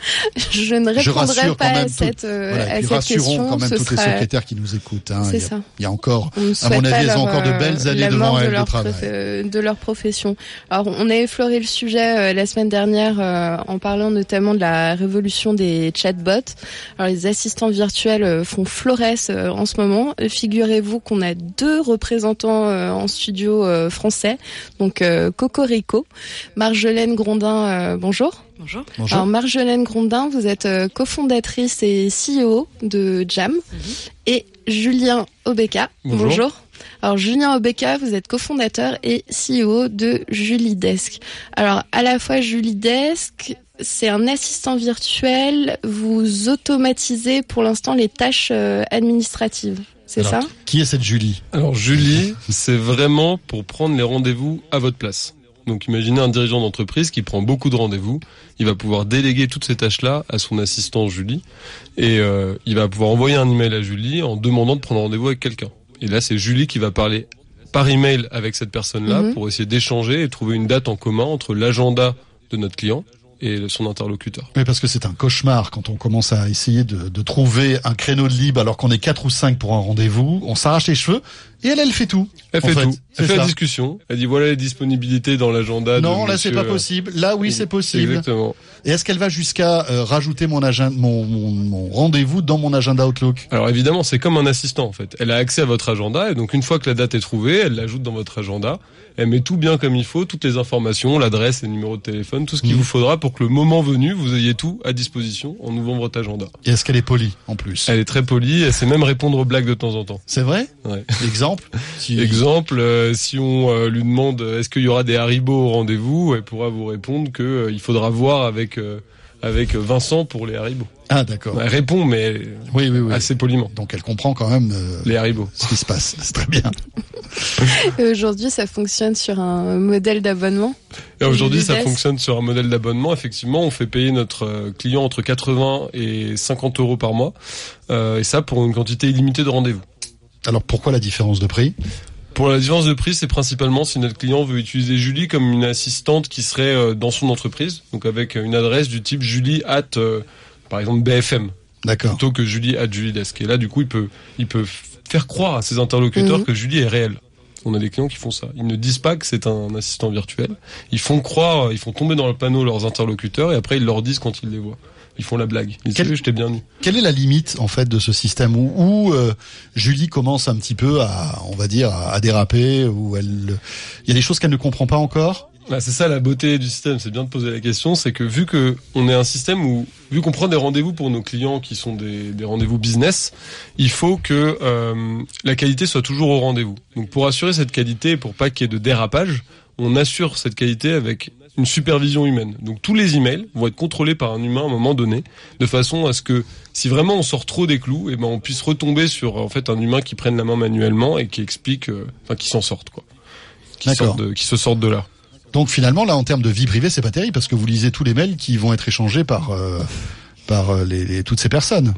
Je ne répondrai pas à cette, euh, voilà, à cette rassurons question. quand même toutes sera... les secrétaires qui nous écoutent. Hein. C'est il, y a, ça. il y a encore, on à mon avis, leur, elles ont encore de belles années devant elles de, de travail. Prof... de leur profession. Alors, on a effleuré le sujet euh, la semaine dernière euh, en parlant notamment de la révolution des chatbots. Alors, les assistants virtuels euh, font florès euh, en ce moment. Figurez-vous qu'on a deux représentants euh, en studio euh, français. Donc, euh, Cocorico. Marjolaine Grondin, euh, bonjour. Bonjour. Bonjour. Alors Marjolaine Grondin, vous êtes euh, cofondatrice et C E O de Jam. Mm-hmm. Et Julien Obeka, bonjour. bonjour. Alors Julien Obeka, vous êtes cofondateur et C E O de Julidesk. Alors à la fois Julidesk, c'est un assistant virtuel, vous automatisez pour l'instant les tâches euh, administratives. C'est Alors, ça ? Qui est cette Julie ? Alors Julie, c'est vraiment pour prendre les rendez-vous à votre place. Donc imaginez un dirigeant d'entreprise qui prend beaucoup de rendez-vous, il va pouvoir déléguer toutes ces tâches-là à son assistant Julie, et euh, il va pouvoir envoyer un email à Julie en demandant de prendre rendez-vous avec quelqu'un. Et là, c'est Julie qui va parler par email avec cette personne-là mmh. pour essayer d'échanger et trouver une date en commun entre l'agenda de notre client et son interlocuteur. Oui, parce que c'est un cauchemar quand on commence à essayer de, de trouver un créneau de libre alors qu'on est quatre ou cinq pour un rendez-vous, on s'arrache les cheveux et elle, elle fait tout. Elle fait fait. tout. Elle c'est fait ça. la discussion. Elle dit voilà les disponibilités dans l'agenda. Non, de là monsieur... c'est pas possible. Là oui, c'est possible. Exactement. Et est-ce qu'elle va jusqu'à euh, rajouter mon agenda, mon, mon, mon rendez-vous dans mon agenda Outlook ? Alors évidemment, c'est comme un assistant en fait. Elle a accès à votre agenda et donc une fois que la date est trouvée, elle l'ajoute dans votre agenda. Elle met tout bien comme il faut, toutes les informations, l'adresse, les numéros de téléphone, tout ce qu'il mmh. vous faudra pour que le moment venu, vous ayez tout à disposition en ouvrant votre agenda. Et est-ce qu'elle est polie en plus ? Elle est très polie. Elle sait même répondre aux blagues de temps en temps. C'est vrai ? Ouais. Exemple si... Exemple, euh, si on euh, lui demande est-ce qu'il y aura des haribots au rendez-vous, elle pourra vous répondre que euh, il faudra voir avec euh, avec Vincent pour les haribots. Ah d'accord. Elle répond mais oui, oui, oui. assez poliment. Donc elle comprend quand même euh, les haribots. Ce qui se passe. C'est très bien. Aujourd'hui, ça fonctionne sur un modèle d'abonnement. Et aujourd'hui, ça fonctionne sur un modèle d'abonnement. Effectivement, on fait payer notre client entre quatre-vingts et cinquante euros par mois, euh, et ça pour une quantité illimitée de rendez-vous. Alors pourquoi la différence de prix ? Pour la différence de prix, c'est principalement si notre client veut utiliser Julie comme une assistante qui serait dans son entreprise, donc avec une adresse du type Julie at, euh, par exemple B F M, d'accord, plutôt que Julie at Julidesk. Et là, du coup, il peut, il peut faire croire à ses interlocuteurs mmh. que Julie est réelle. On a des clients qui font ça. Ils ne disent pas que c'est un assistant virtuel. Ils font croire, ils font tomber dans le panneau leurs interlocuteurs et après ils leur disent quand ils les voient. Ils font la blague. Ils disent, je t'ai bien eu. Quelle est la limite, en fait, de ce système où, où euh, Julie commence un petit peu à, on va dire, à, à déraper, où elle, il y a des choses qu'elle ne comprend pas encore? Bah, c'est ça la beauté du système, c'est bien de poser la question, c'est que vu que on est un système où, vu qu'on prend des rendez-vous pour nos clients qui sont des, des rendez-vous business, il faut que euh, la qualité soit toujours au rendez-vous. Donc pour assurer cette qualité, pour pas qu'il y ait de dérapage, on assure cette qualité avec une supervision humaine. Donc tous les emails vont être contrôlés par un humain à un moment donné, de façon à ce que si vraiment on sort trop des clous, et ben on puisse retomber sur en fait un humain qui prenne la main manuellement et qui explique, euh, enfin qui s'en sorte quoi, qui, sorte de, qui se sorte de là. Donc finalement là en termes de vie privée c'est pas terrible parce que vous lisez tous les mails qui vont être échangés par euh, par les, les toutes ces personnes.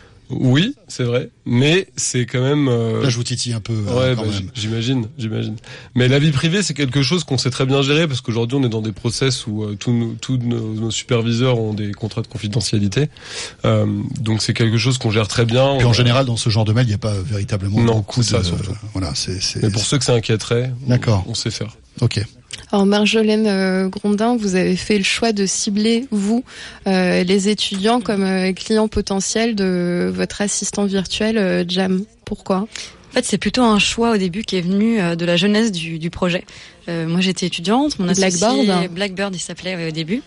Oui, c'est vrai, mais c'est quand même. Euh... Là, je vous titille un peu. Ouais, euh, quand bah, même. j'imagine, j'imagine. Mais la vie privée, c'est quelque chose qu'on sait très bien gérer parce qu'aujourd'hui, on est dans des process où euh, tous nos, tous nos, nos superviseurs ont des contrats de confidentialité. Euh, donc, c'est quelque chose qu'on gère très bien. Et en a... général, dans ce genre de mail, il n'y a pas véritablement non, beaucoup ça, de. Surtout. Voilà, c'est, c'est. Mais pour ceux que ça inquiéterait, d'accord, on, on sait faire. Ok. Alors Marjolaine euh, Grondin, vous avez fait le choix de cibler, vous, euh, les étudiants comme euh, clients potentiels de votre assistant virtuel euh, Jam. Pourquoi ? En fait, c'est plutôt un choix au début qui est venu euh, de la jeunesse du, du projet. Euh, moi, j'étais étudiante, mon associé Blackboard. Blackbird, il s'appelait ouais, au début.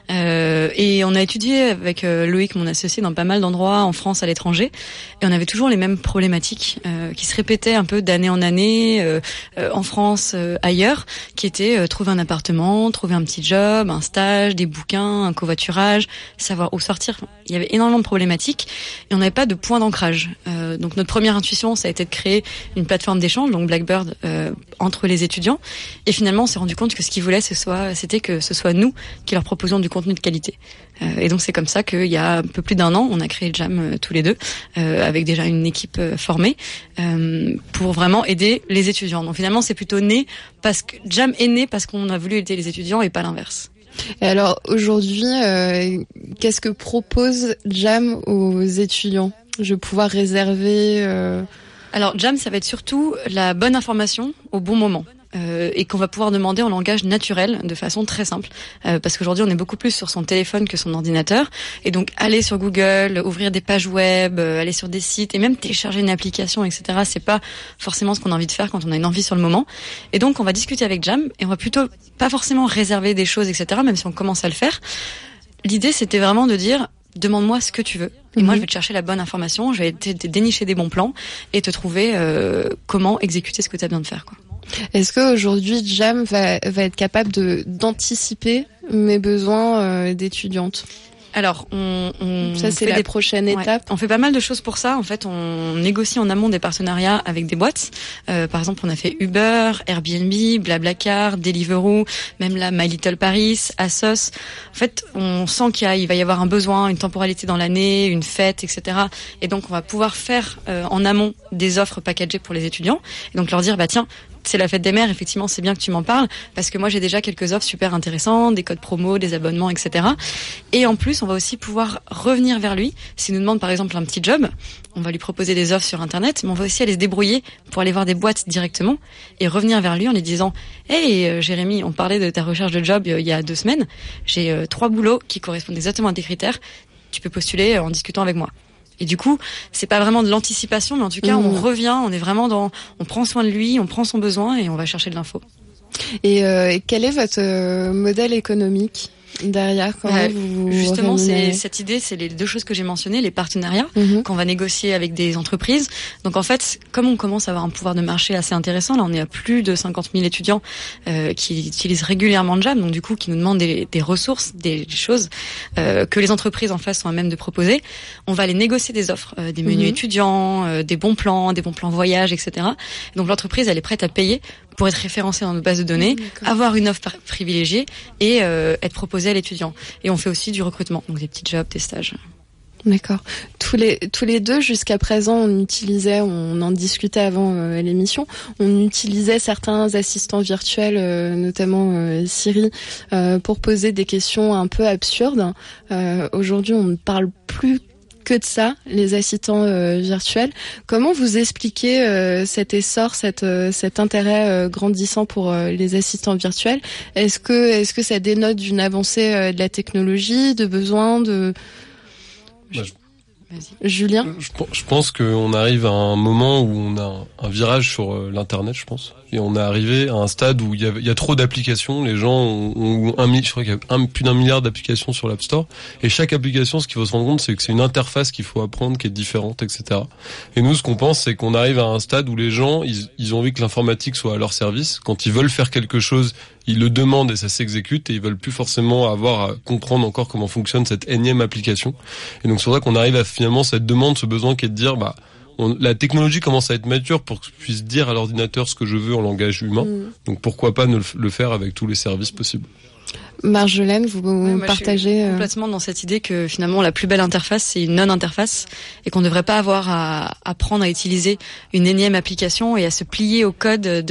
Euh, et on a étudié avec euh, Loïc, mon associé, dans pas mal d'endroits en France, à l'étranger. Et on avait toujours les mêmes problématiques euh, qui se répétaient un peu d'année en année, euh, euh, en France, euh, ailleurs, qui étaient euh, trouver un appartement, trouver un petit job, un stage, des bouquins, un covoiturage, savoir où sortir. Enfin, il y avait énormément de problématiques et on n'avait pas de point d'ancrage. Euh, donc notre première intuition, ça a été de créer une plateforme d'échange, donc Blackbird, euh, entre les étudiants. Et finalement, on s'est rendu compte que ce qu'ils voulaient, ce soit, c'était que ce soit nous qui leur proposions du contenu de qualité. Euh, et donc c'est comme ça qu'il y a un peu plus d'un an, on a créé Jam euh, tous les deux, euh, avec déjà une équipe euh, formée, euh, pour vraiment aider les étudiants. Donc finalement, c'est plutôt né parce que Jam est né parce qu'on a voulu aider les étudiants et pas l'inverse. Et alors aujourd'hui, euh, qu'est-ce que propose Jam aux étudiants ? Je vais pouvoir réserver. Euh... Alors Jam, ça va être surtout la bonne information au bon moment. Euh, et qu'on va pouvoir demander en langage naturel, de façon très simple, euh, parce qu'aujourd'hui on est beaucoup plus sur son téléphone que son ordinateur, et donc aller sur Google, ouvrir des pages web, euh, aller sur des sites, et même télécharger une application, et cetera. C'est pas forcément ce qu'on a envie de faire quand on a une envie sur le moment. Et donc on va discuter avec Jam, et on va plutôt pas forcément réserver des choses, et cetera. Même si on commence à le faire. L'idée c'était vraiment de dire demande-moi ce que tu veux. Et mmh. moi, je vais te chercher la bonne information, je vais te dénicher des bons plans et te trouver euh, comment exécuter ce que tu as besoin de faire, quoi. Est-ce qu'aujourd'hui, Jam va, va être capable de d'anticiper mes besoins euh, d'étudiante ? Alors, on, on ça c'est fait la des prochaine ouais. étape. On fait pas mal de choses pour ça. En fait, on négocie en amont des partenariats avec des boîtes. Euh, par exemple, on a fait Uber, Airbnb, Blablacar, Deliveroo, même là My Little Paris, Asos. En fait, on sent qu'il y a, il va y avoir un besoin, une temporalité dans l'année, une fête, et cetera. Et donc, on va pouvoir faire euh, en amont des offres packagées pour les étudiants. Et donc leur dire, bah tiens, c'est la fête des mères, effectivement, c'est bien que tu m'en parles, parce que moi j'ai déjà quelques offres super intéressantes, des codes promo, des abonnements, et cetera. Et en plus, on va aussi pouvoir revenir vers lui. S'il nous demande par exemple un petit job, on va lui proposer des offres sur Internet, mais on va aussi aller se débrouiller pour aller voir des boîtes directement et revenir vers lui en lui disant « Hey euh, Jérémy, on parlait de ta recherche de job euh, il y a deux semaines, j'ai euh, trois boulots qui correspondent exactement à tes critères, tu peux postuler euh, en discutant avec moi. » Et du coup, c'est pas vraiment de l'anticipation, mais en tout cas, mmh. on revient, on est vraiment dans, on prend soin de lui, on prend son besoin et on va chercher de l'info. Et euh, quel est votre euh, modèle économique derrière? Comment euh, vous Justement, rémunérez? c'est cette idée, c'est les deux choses que j'ai mentionnées, les partenariats mmh. qu'on va négocier avec des entreprises. Donc en fait, comme on commence à avoir un pouvoir de marché assez intéressant, là on est à plus de cinquante mille étudiants euh, qui utilisent régulièrement Jam, donc du coup qui nous demandent des, des ressources, des choses euh, que les entreprises en face sont à même de proposer. On va aller négocier des offres, euh, des menus mmh. étudiants, euh, des bons plans, des bons plans voyage, et cetera. Donc l'entreprise, elle est prête à payer pour être référencée dans notre base de données, mmh, avoir une offre privilégiée et euh, être proposée à l'étudiant. Et on fait aussi du recrutement, donc des petits jobs, des stages. D'accord. Tous les tous les deux, jusqu'à présent, on utilisait, on en discutait avant euh, l'émission, on utilisait certains assistants virtuels, euh, notamment euh, Siri, euh, pour poser des questions un peu absurdes. Euh, aujourd'hui, on ne parle plus que de ça, les assistants euh, virtuels. Comment vous expliquez euh, cet essor, cette, euh, cet intérêt euh, grandissant pour euh, les assistants virtuels? Est-ce que, est-ce que ça dénote d'une avancée euh, de la technologie, de besoin de... Bah, je... Julien, je, je pense qu'on arrive à un moment où on a un, un virage sur euh, l'internet, je pense, et on est arrivé à un stade où il y a, il y a trop d'applications. Les gens ont, ont un, je crois qu'il y a un, plus d'un milliard d'applications sur l'App Store, et chaque application, ce qu'il faut se rendre compte, c'est que c'est une interface qu'il faut apprendre, qui est différente, et cetera. Et nous, ce qu'on pense, c'est qu'on arrive à un stade où les gens, ils, ils ont envie que l'informatique soit à leur service. Quand ils veulent faire quelque chose, ils le demandent et ça s'exécute, et ils veulent plus forcément avoir à comprendre encore comment fonctionne cette énième application. Et donc c'est vrai qu'on arrive à finalement cette demande, ce besoin qui est de dire, bah, on, la technologie commence à être mature pour que je puisse dire à l'ordinateur ce que je veux en langage humain. Mmh. Donc pourquoi pas ne le, le faire avec tous les services possibles. Marjolaine, vous ouais, moi, partagez je suis complètement dans cette idée que finalement la plus belle interface c'est une non-interface et qu'on ne devrait pas avoir à apprendre à utiliser une énième application et à se plier au code de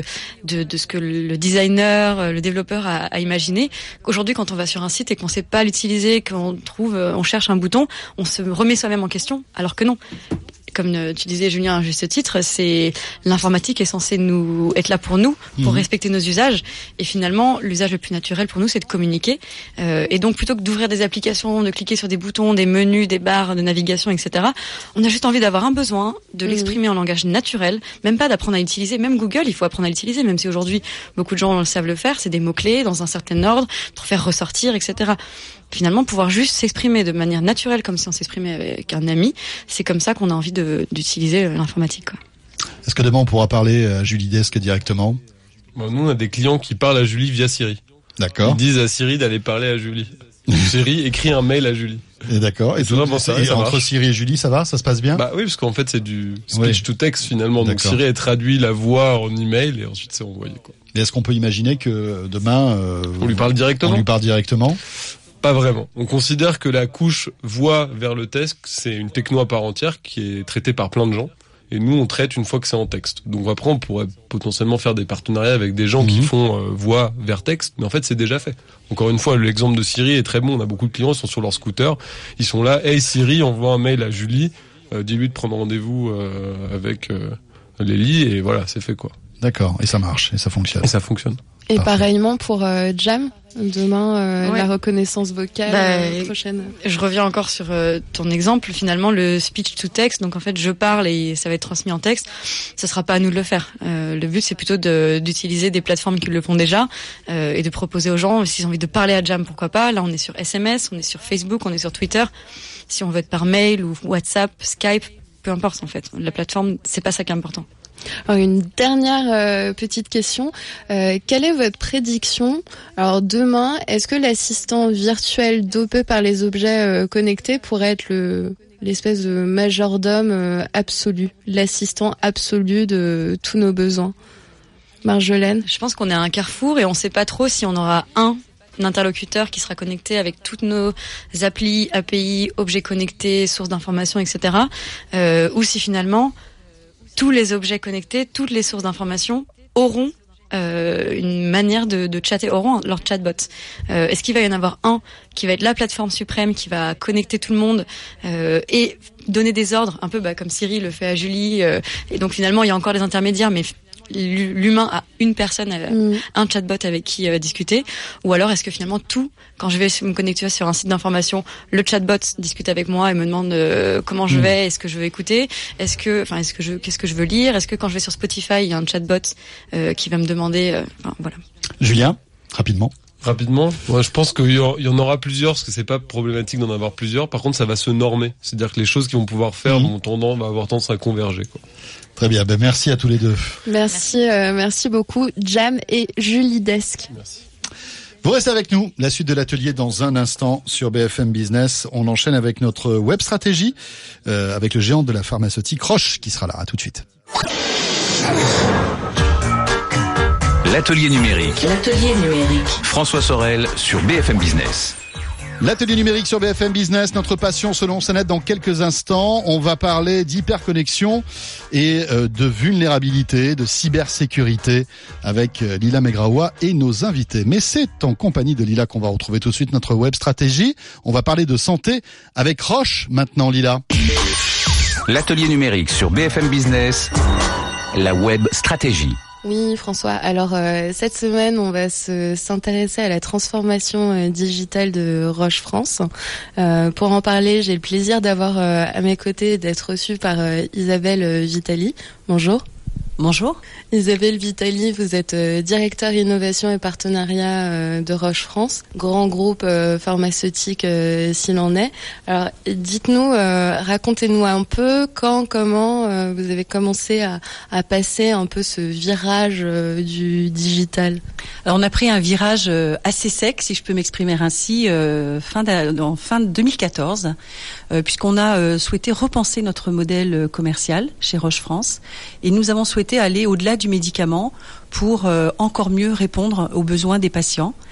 de, de ce que le designer, le développeur a, a imaginé. Aujourd'hui, quand on va sur un site et qu'on ne sait pas l'utiliser, qu'on trouve, on cherche un bouton, on se remet soi-même en question, alors que non. comme tu disais Julien à juste titre, c'est l'informatique est censée nous être là pour nous, pour mmh. respecter nos usages. Et finalement, l'usage le plus naturel pour nous, c'est de communiquer. Euh, et donc, plutôt que d'ouvrir des applications, de cliquer sur des boutons, des menus, des barres de navigation, et cetera, on a juste envie d'avoir un besoin, de mmh. l'exprimer en langage naturel, même pas d'apprendre à l'utiliser. Même Google, il faut apprendre à l'utiliser, même si aujourd'hui, beaucoup de gens savent le faire. C'est des mots-clés dans un certain ordre pour faire ressortir, et cetera. Finalement, pouvoir juste s'exprimer de manière naturelle, comme si on s'exprimait avec un ami, c'est comme ça qu'on a envie de, d'utiliser l'informatique, quoi. Est-ce que demain on pourra parler à Julie Desk directement? Bon, nous, on a des clients qui parlent à Julie via Siri. D'accord. Ils disent à Siri d'aller parler à Julie. Siri écrit un mail à Julie. Et d'accord. Et, tout, vraiment, ça, et ça entre marche. Siri et Julie, ça va? Ça se passe bien? Bah oui, parce qu'en fait, c'est du speech oui. to text finalement. Donc Siri, elle traduit la voix en email et ensuite c'est envoyé, quoi. Et est-ce qu'on peut imaginer que demain, euh, on lui parle directement? On lui parle directement? Pas vraiment. On considère que la couche voix vers le texte, c'est une techno à part entière qui est traitée par plein de gens. Et nous, on traite une fois que c'est en texte. Donc après, on pourrait potentiellement faire des partenariats avec des gens mmh. qui font euh, voix vers texte. Mais en fait, c'est déjà fait. Encore une fois, l'exemple de Siri est très bon. On a beaucoup de clients, ils sont sur leur scooter. Ils sont là, « Hey Siri, envoie un mail à Julie. Euh, dis-lui de prendre rendez-vous euh, avec euh, Lélie. » Et voilà, c'est fait, quoi. D'accord. Et ça marche. Et ça fonctionne. Et ça fonctionne. Et Parfait. Pareillement pour euh, Jam, demain, euh, ouais. la reconnaissance vocale bah, euh, prochaine. Je reviens encore sur euh, ton exemple, finalement, le speech to text. Donc en fait, je parle et ça va être transmis en texte. Ce sera pas à nous de le faire. Euh, le but, c'est plutôt de, d'utiliser des plateformes qui le font déjà euh, et de proposer aux gens, s'ils ont envie de parler à Jam, pourquoi pas. Là, on est sur S M S, on est sur Facebook, on est sur Twitter. Si on veut être par mail ou WhatsApp, Skype, peu importe en fait. La plateforme, c'est pas ça qui est important. Alors une dernière euh, petite question. Euh, quelle est votre prédiction? Alors demain, est-ce que l'assistant virtuel dopé par les objets euh, connectés pourrait être le l'espèce de majordome euh, absolu, l'assistant absolu de tous nos besoins? Marjolaine? Je pense qu'on est à un carrefour et on sait pas trop si on aura un un interlocuteur qui sera connecté avec toutes nos applis, A P I, objets connectés, sources d'informations, et cetera. Euh, ou si finalement tous les objets connectés, toutes les sources d'informations auront euh, une manière de, de chatter, auront leur chatbot. Euh, est-ce qu'il va y en avoir un qui va être la plateforme suprême, qui va connecter tout le monde euh, et donner des ordres, un peu bah, comme Siri le fait à Julie. Euh, et donc finalement, il y a encore des intermédiaires, mais l'humain a une personne, mmh. un chatbot avec qui euh, discuter, ou alors est-ce que finalement tout, quand je vais me connecter sur un site d'information, le chatbot discute avec moi et me demande euh, comment je mmh. vais, est-ce que je veux écouter, est-ce que, enfin, est-ce que je, qu'est-ce que je veux lire, est-ce que quand je vais sur Spotify, il y a un chatbot euh, qui va me demander, euh, enfin, voilà. Julien, rapidement. Rapidement, moi je pense qu'il y en aura plusieurs parce que c'est pas problématique d'en avoir plusieurs. Par contre, ça va se normer, c'est-à-dire que les choses qu'ils vont pouvoir faire mmh. vont tendance, va avoir tendance à converger, quoi. Très bien, ben merci à tous les deux. Merci, euh, merci beaucoup, Jam et Julie Desk. Merci. Vous restez avec nous, la suite de l'atelier dans un instant sur B F M Business. On enchaîne avec notre web stratégie, euh, avec le géant de la pharmaceutique Roche qui sera là. À tout de suite. L'atelier numérique. L'atelier numérique. François Sorel sur B F M Business. L'atelier numérique sur B F M Business, notre passion selon Sanette. Dans quelques instants, on va parler d'hyperconnexion et euh, de vulnérabilité, de cybersécurité avec euh, Lila Megraoua et nos invités. Mais c'est en compagnie de Lila qu'on va retrouver tout de suite notre web stratégie. On va parler de santé avec Roche maintenant, Lila. L'atelier numérique sur B F M Business, la web stratégie. Oui, François. Alors euh, cette semaine, on va se s'intéresser à la transformation euh, digitale de Roche France. Euh, pour en parler, j'ai le plaisir d'avoir euh, à mes côtés d'être reçue par euh, Isabelle Vitali. Bonjour. Bonjour. Isabelle Vitali, vous êtes euh, directeur innovation et partenariat euh, de Roche France, grand groupe euh, pharmaceutique euh, s'il en est. Alors dites-nous, euh, racontez-nous un peu quand, comment euh, vous avez commencé à, à passer un peu ce virage euh, du digital. Alors on a pris un virage euh, assez sec, si je peux m'exprimer ainsi, euh, fin de, en fin de deux mille quatorze, euh, puisqu'on a euh, souhaité repenser notre modèle commercial chez Roche France et nous avons souhaité aller au-delà du médicament pour euh, encore mieux répondre aux besoins des patients.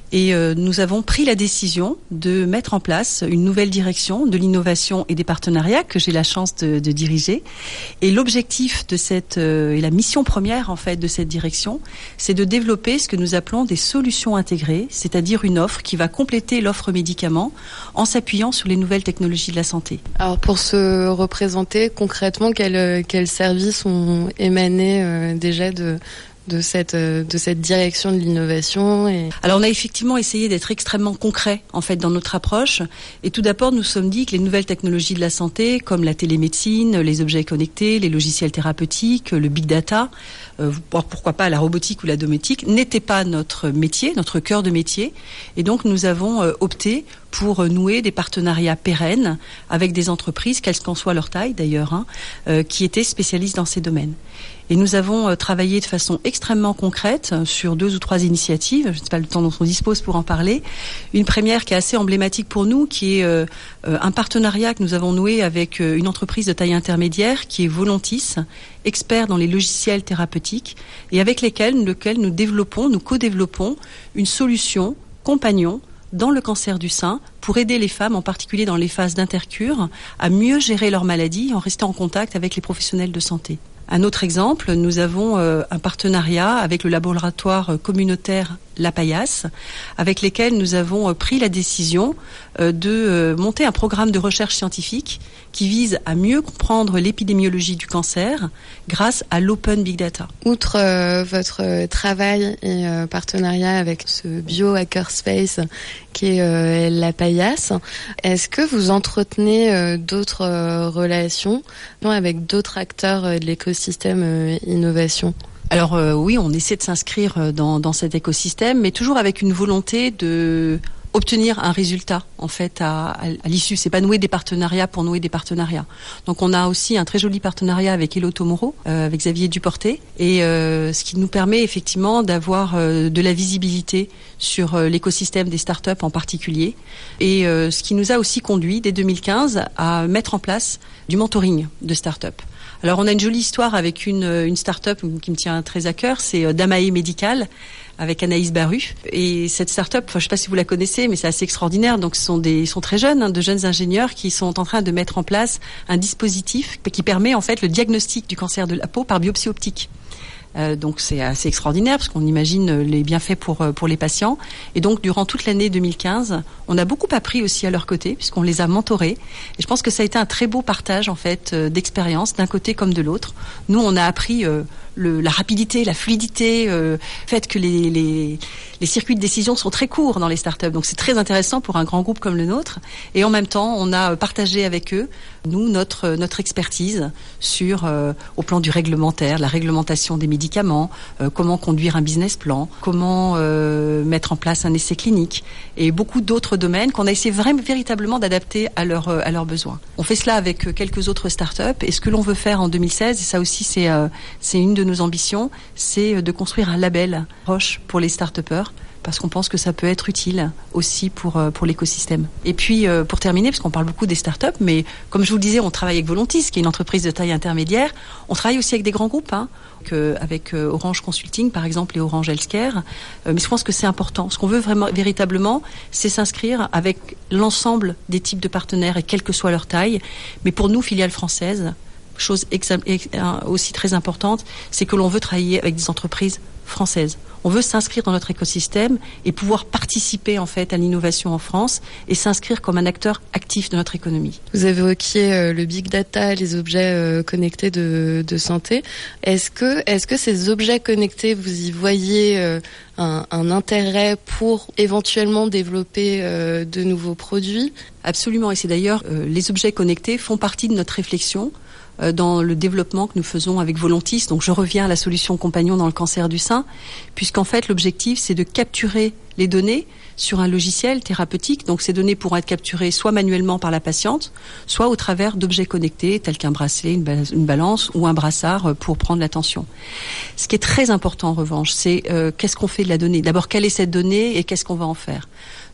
Et euh, nous avons pris la décision de mettre en place une nouvelle direction de l'innovation et des partenariats que j'ai la chance de, de diriger. Et l'objectif de cette euh, et la mission première en fait de cette direction, c'est de développer ce que nous appelons des solutions intégrées, c'est-à-dire une offre qui va compléter l'offre médicaments en s'appuyant sur les nouvelles technologies de la santé. Alors pour se représenter concrètement, quels quels services ont émané euh, déjà de de cette de cette direction de l'innovation et... Alors on a effectivement essayé d'être extrêmement concret en fait dans notre approche et tout d'abord nous sommes dit que les nouvelles technologies de la santé comme la télémédecine, les objets connectés, les logiciels thérapeutiques, le big data, euh, pourquoi pas la robotique ou la domotique n'étaient pas notre métier, notre cœur de métier et donc nous avons euh, opté pour nouer des partenariats pérennes avec des entreprises, quelle qu'en soit leur taille d'ailleurs, hein, euh, qui étaient spécialistes dans ces domaines. Et nous avons euh, travaillé de façon extrêmement concrète euh, sur deux ou trois initiatives, je ne sais pas le temps dont on dispose pour en parler. Une première qui est assez emblématique pour nous, qui est euh, euh, un partenariat que nous avons noué avec euh, une entreprise de taille intermédiaire qui est Volontis, expert dans les logiciels thérapeutiques, et avec lesquels, lequel nous développons, nous co-développons une solution compagnon dans le cancer du sein pour aider les femmes, en particulier dans les phases d'intercure, à mieux gérer leur maladie en restant en contact avec les professionnels de santé. Un autre exemple, nous avons euh, un partenariat avec le laboratoire communautaire La Paillasse, avec lesquels nous avons euh, pris la décision euh, de euh, monter un programme de recherche scientifique qui vise à mieux comprendre l'épidémiologie du cancer grâce à l'open big data. Outre euh, votre travail et euh, partenariat avec ce bio-hackerspace qui est euh, La Paillasse, est-ce que vous entretenez euh, d'autres euh, relations avec d'autres acteurs euh, de l'écosystème euh, innovation ? Alors euh, oui, on essaie de s'inscrire dans, dans cet écosystème, mais toujours avec une volonté de obtenir un résultat en fait à, à, à l'issue. C'est pas nouer des partenariats pour nouer des partenariats. Donc on a aussi un très joli partenariat avec Hello Tomorrow, euh, avec Xavier Duporté, et euh, ce qui nous permet effectivement d'avoir euh, de la visibilité sur euh, l'écosystème des startups en particulier, et euh, ce qui nous a aussi conduit dès deux mille quinze à mettre en place du mentoring de startups. Alors on a une jolie histoire avec une, une start-up qui me tient très à cœur, c'est Damae Médical avec Anaïs Baru. Et cette start-up, enfin, je ne sais pas si vous la connaissez, mais c'est assez extraordinaire. Donc ce sont des, ils sont très jeunes, hein, de jeunes ingénieurs qui sont en train de mettre en place un dispositif qui permet en fait le diagnostic du cancer de la peau par biopsie optique. Euh, donc c'est assez extraordinaire parce qu'on imagine les bienfaits pour pour les patients. Et donc durant toute l'année deux mille quinze, on a beaucoup appris aussi à leur côté puisqu'on les a mentorés. Et je pense que ça a été un très beau partage en fait euh, d'expérience d'un côté comme de l'autre. Nous on a appris euh, le, la rapidité, la fluidité, euh, le fait que les, les les circuits de décision sont très courts dans les startups. Donc c'est très intéressant pour un grand groupe comme le nôtre. Et en même temps, on a partagé avec eux nous notre notre expertise sur euh, au plan du réglementaire, la réglementation des médicaments, euh, comment conduire un business plan, comment euh, mettre en place un essai clinique et beaucoup d'autres domaines qu'on a essayé vraiment véritablement d'adapter à leurs à leurs besoins. On fait cela avec quelques autres startups et ce que l'on veut faire en deux mille seize, et ça aussi c'est euh, c'est une de nos ambitions, c'est de construire un label Roche pour les start-upers, parce qu'on pense que ça peut être utile aussi pour pour l'écosystème. Et puis euh, pour terminer, parce qu'on parle beaucoup des startups, mais comme je vous le disais, on travaille avec Volontis, qui est une entreprise de taille intermédiaire. On travaille aussi avec des grands groupes, hein, que, avec euh, Orange Consulting par exemple et Orange Healthcare. Euh, mais je pense que c'est important. Ce qu'on veut vraiment véritablement, c'est s'inscrire avec l'ensemble des types de partenaires et quelle que soit leur taille. Mais pour nous, filiale française, chose exa- ex- aussi très importante, c'est que l'on veut travailler avec des entreprises françaises. On veut s'inscrire dans notre écosystème et pouvoir participer en fait à l'innovation en France et s'inscrire comme un acteur actif de notre économie. Vous évoquiez euh, le big data, les objets euh, connectés de, de santé. Est-ce que, est-ce que ces objets connectés, vous y voyez euh, un, un intérêt pour éventuellement développer euh, de nouveaux produits ? Absolument, et c'est d'ailleurs euh, les objets connectés font partie de notre réflexion dans le développement que nous faisons avec Volontis. Donc je reviens à la solution compagnon dans le cancer du sein, puisqu'en fait l'objectif c'est de capturer les données sur un logiciel thérapeutique. Donc ces données pourront être capturées soit manuellement par la patiente, soit au travers d'objets connectés tels qu'un bracelet, une balance ou un brassard pour prendre la tension. Ce qui est très important en revanche, c'est euh, qu'est-ce qu'on fait de la donnée. D'abord, quelle est cette donnée et qu'est-ce qu'on va en faire.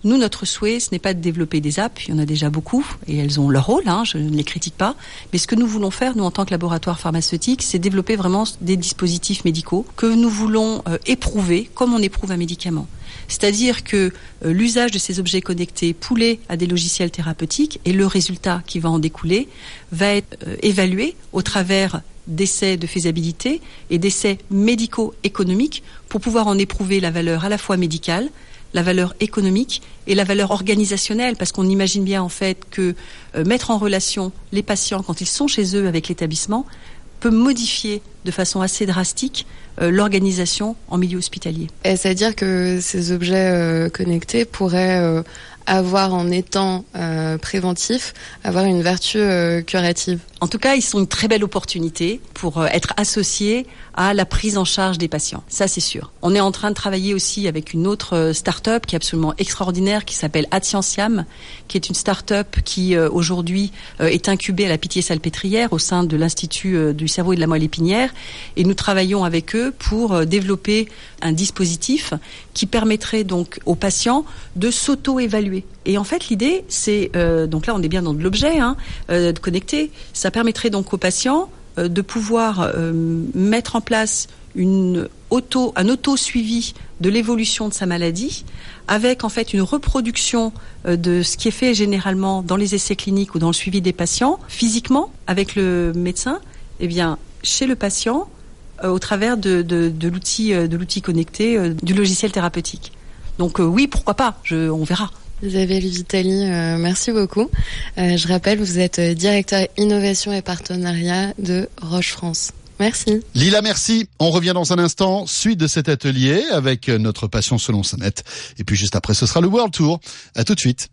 Nous, notre souhait, ce n'est pas de développer des apps, il y en a déjà beaucoup, et elles ont leur rôle, hein, je ne les critique pas, mais ce que nous voulons faire, nous, en tant que laboratoire pharmaceutique, c'est développer vraiment des dispositifs médicaux que nous voulons euh, éprouver comme on éprouve un médicament. C'est-à-dire que euh, l'usage de ces objets connectés poulés à des logiciels thérapeutiques et le résultat qui va en découler va être euh, évalué au travers d'essais de faisabilité et d'essais médico-économiques pour pouvoir en éprouver la valeur à la fois médicale, la valeur économique et la valeur organisationnelle, parce qu'on imagine bien en fait que euh, mettre en relation les patients quand ils sont chez eux avec l'établissement peut modifier de façon assez drastique euh, l'organisation en milieu hospitalier. Et c'est-à-dire que ces objets euh, connectés pourraient euh, avoir, en étant euh, préventifs, avoir une vertu euh, curative. En tout cas, ils sont une très belle opportunité pour euh, être associés à la prise en charge des patients. Ça, c'est sûr. On est en train de travailler aussi avec une autre euh, start-up qui est absolument extraordinaire, qui s'appelle Adcientiam, qui est une start-up qui euh, aujourd'hui euh, est incubée à la Pitié-Salpêtrière au sein de l'Institut euh, du cerveau et de la moelle épinière. Et nous travaillons avec eux pour euh, développer un dispositif qui permettrait donc aux patients de s'auto-évaluer. Et en fait, l'idée, c'est, euh, donc là, on est bien dans de l'objet, hein, euh, de connecter. Ça permettrait donc aux patients euh, de pouvoir euh, mettre en place une auto, un auto-suivi de l'évolution de sa maladie, avec en fait une reproduction euh, de ce qui est fait généralement dans les essais cliniques ou dans le suivi des patients, physiquement, avec le médecin, eh bien, chez le patient, euh, au travers de, de, de l'outil, euh, de l'outil connecté, euh, du logiciel thérapeutique. Donc euh, oui, pourquoi pas, je, on verra. Isabelle Vitali, euh, merci beaucoup. Euh, je rappelle, vous êtes directeur innovation et partenariat de Roche France. Merci. Lila, merci. On revient dans un instant, suite de cet atelier avec notre passion selon Sanette. Et puis juste après, ce sera le World Tour. À tout de suite.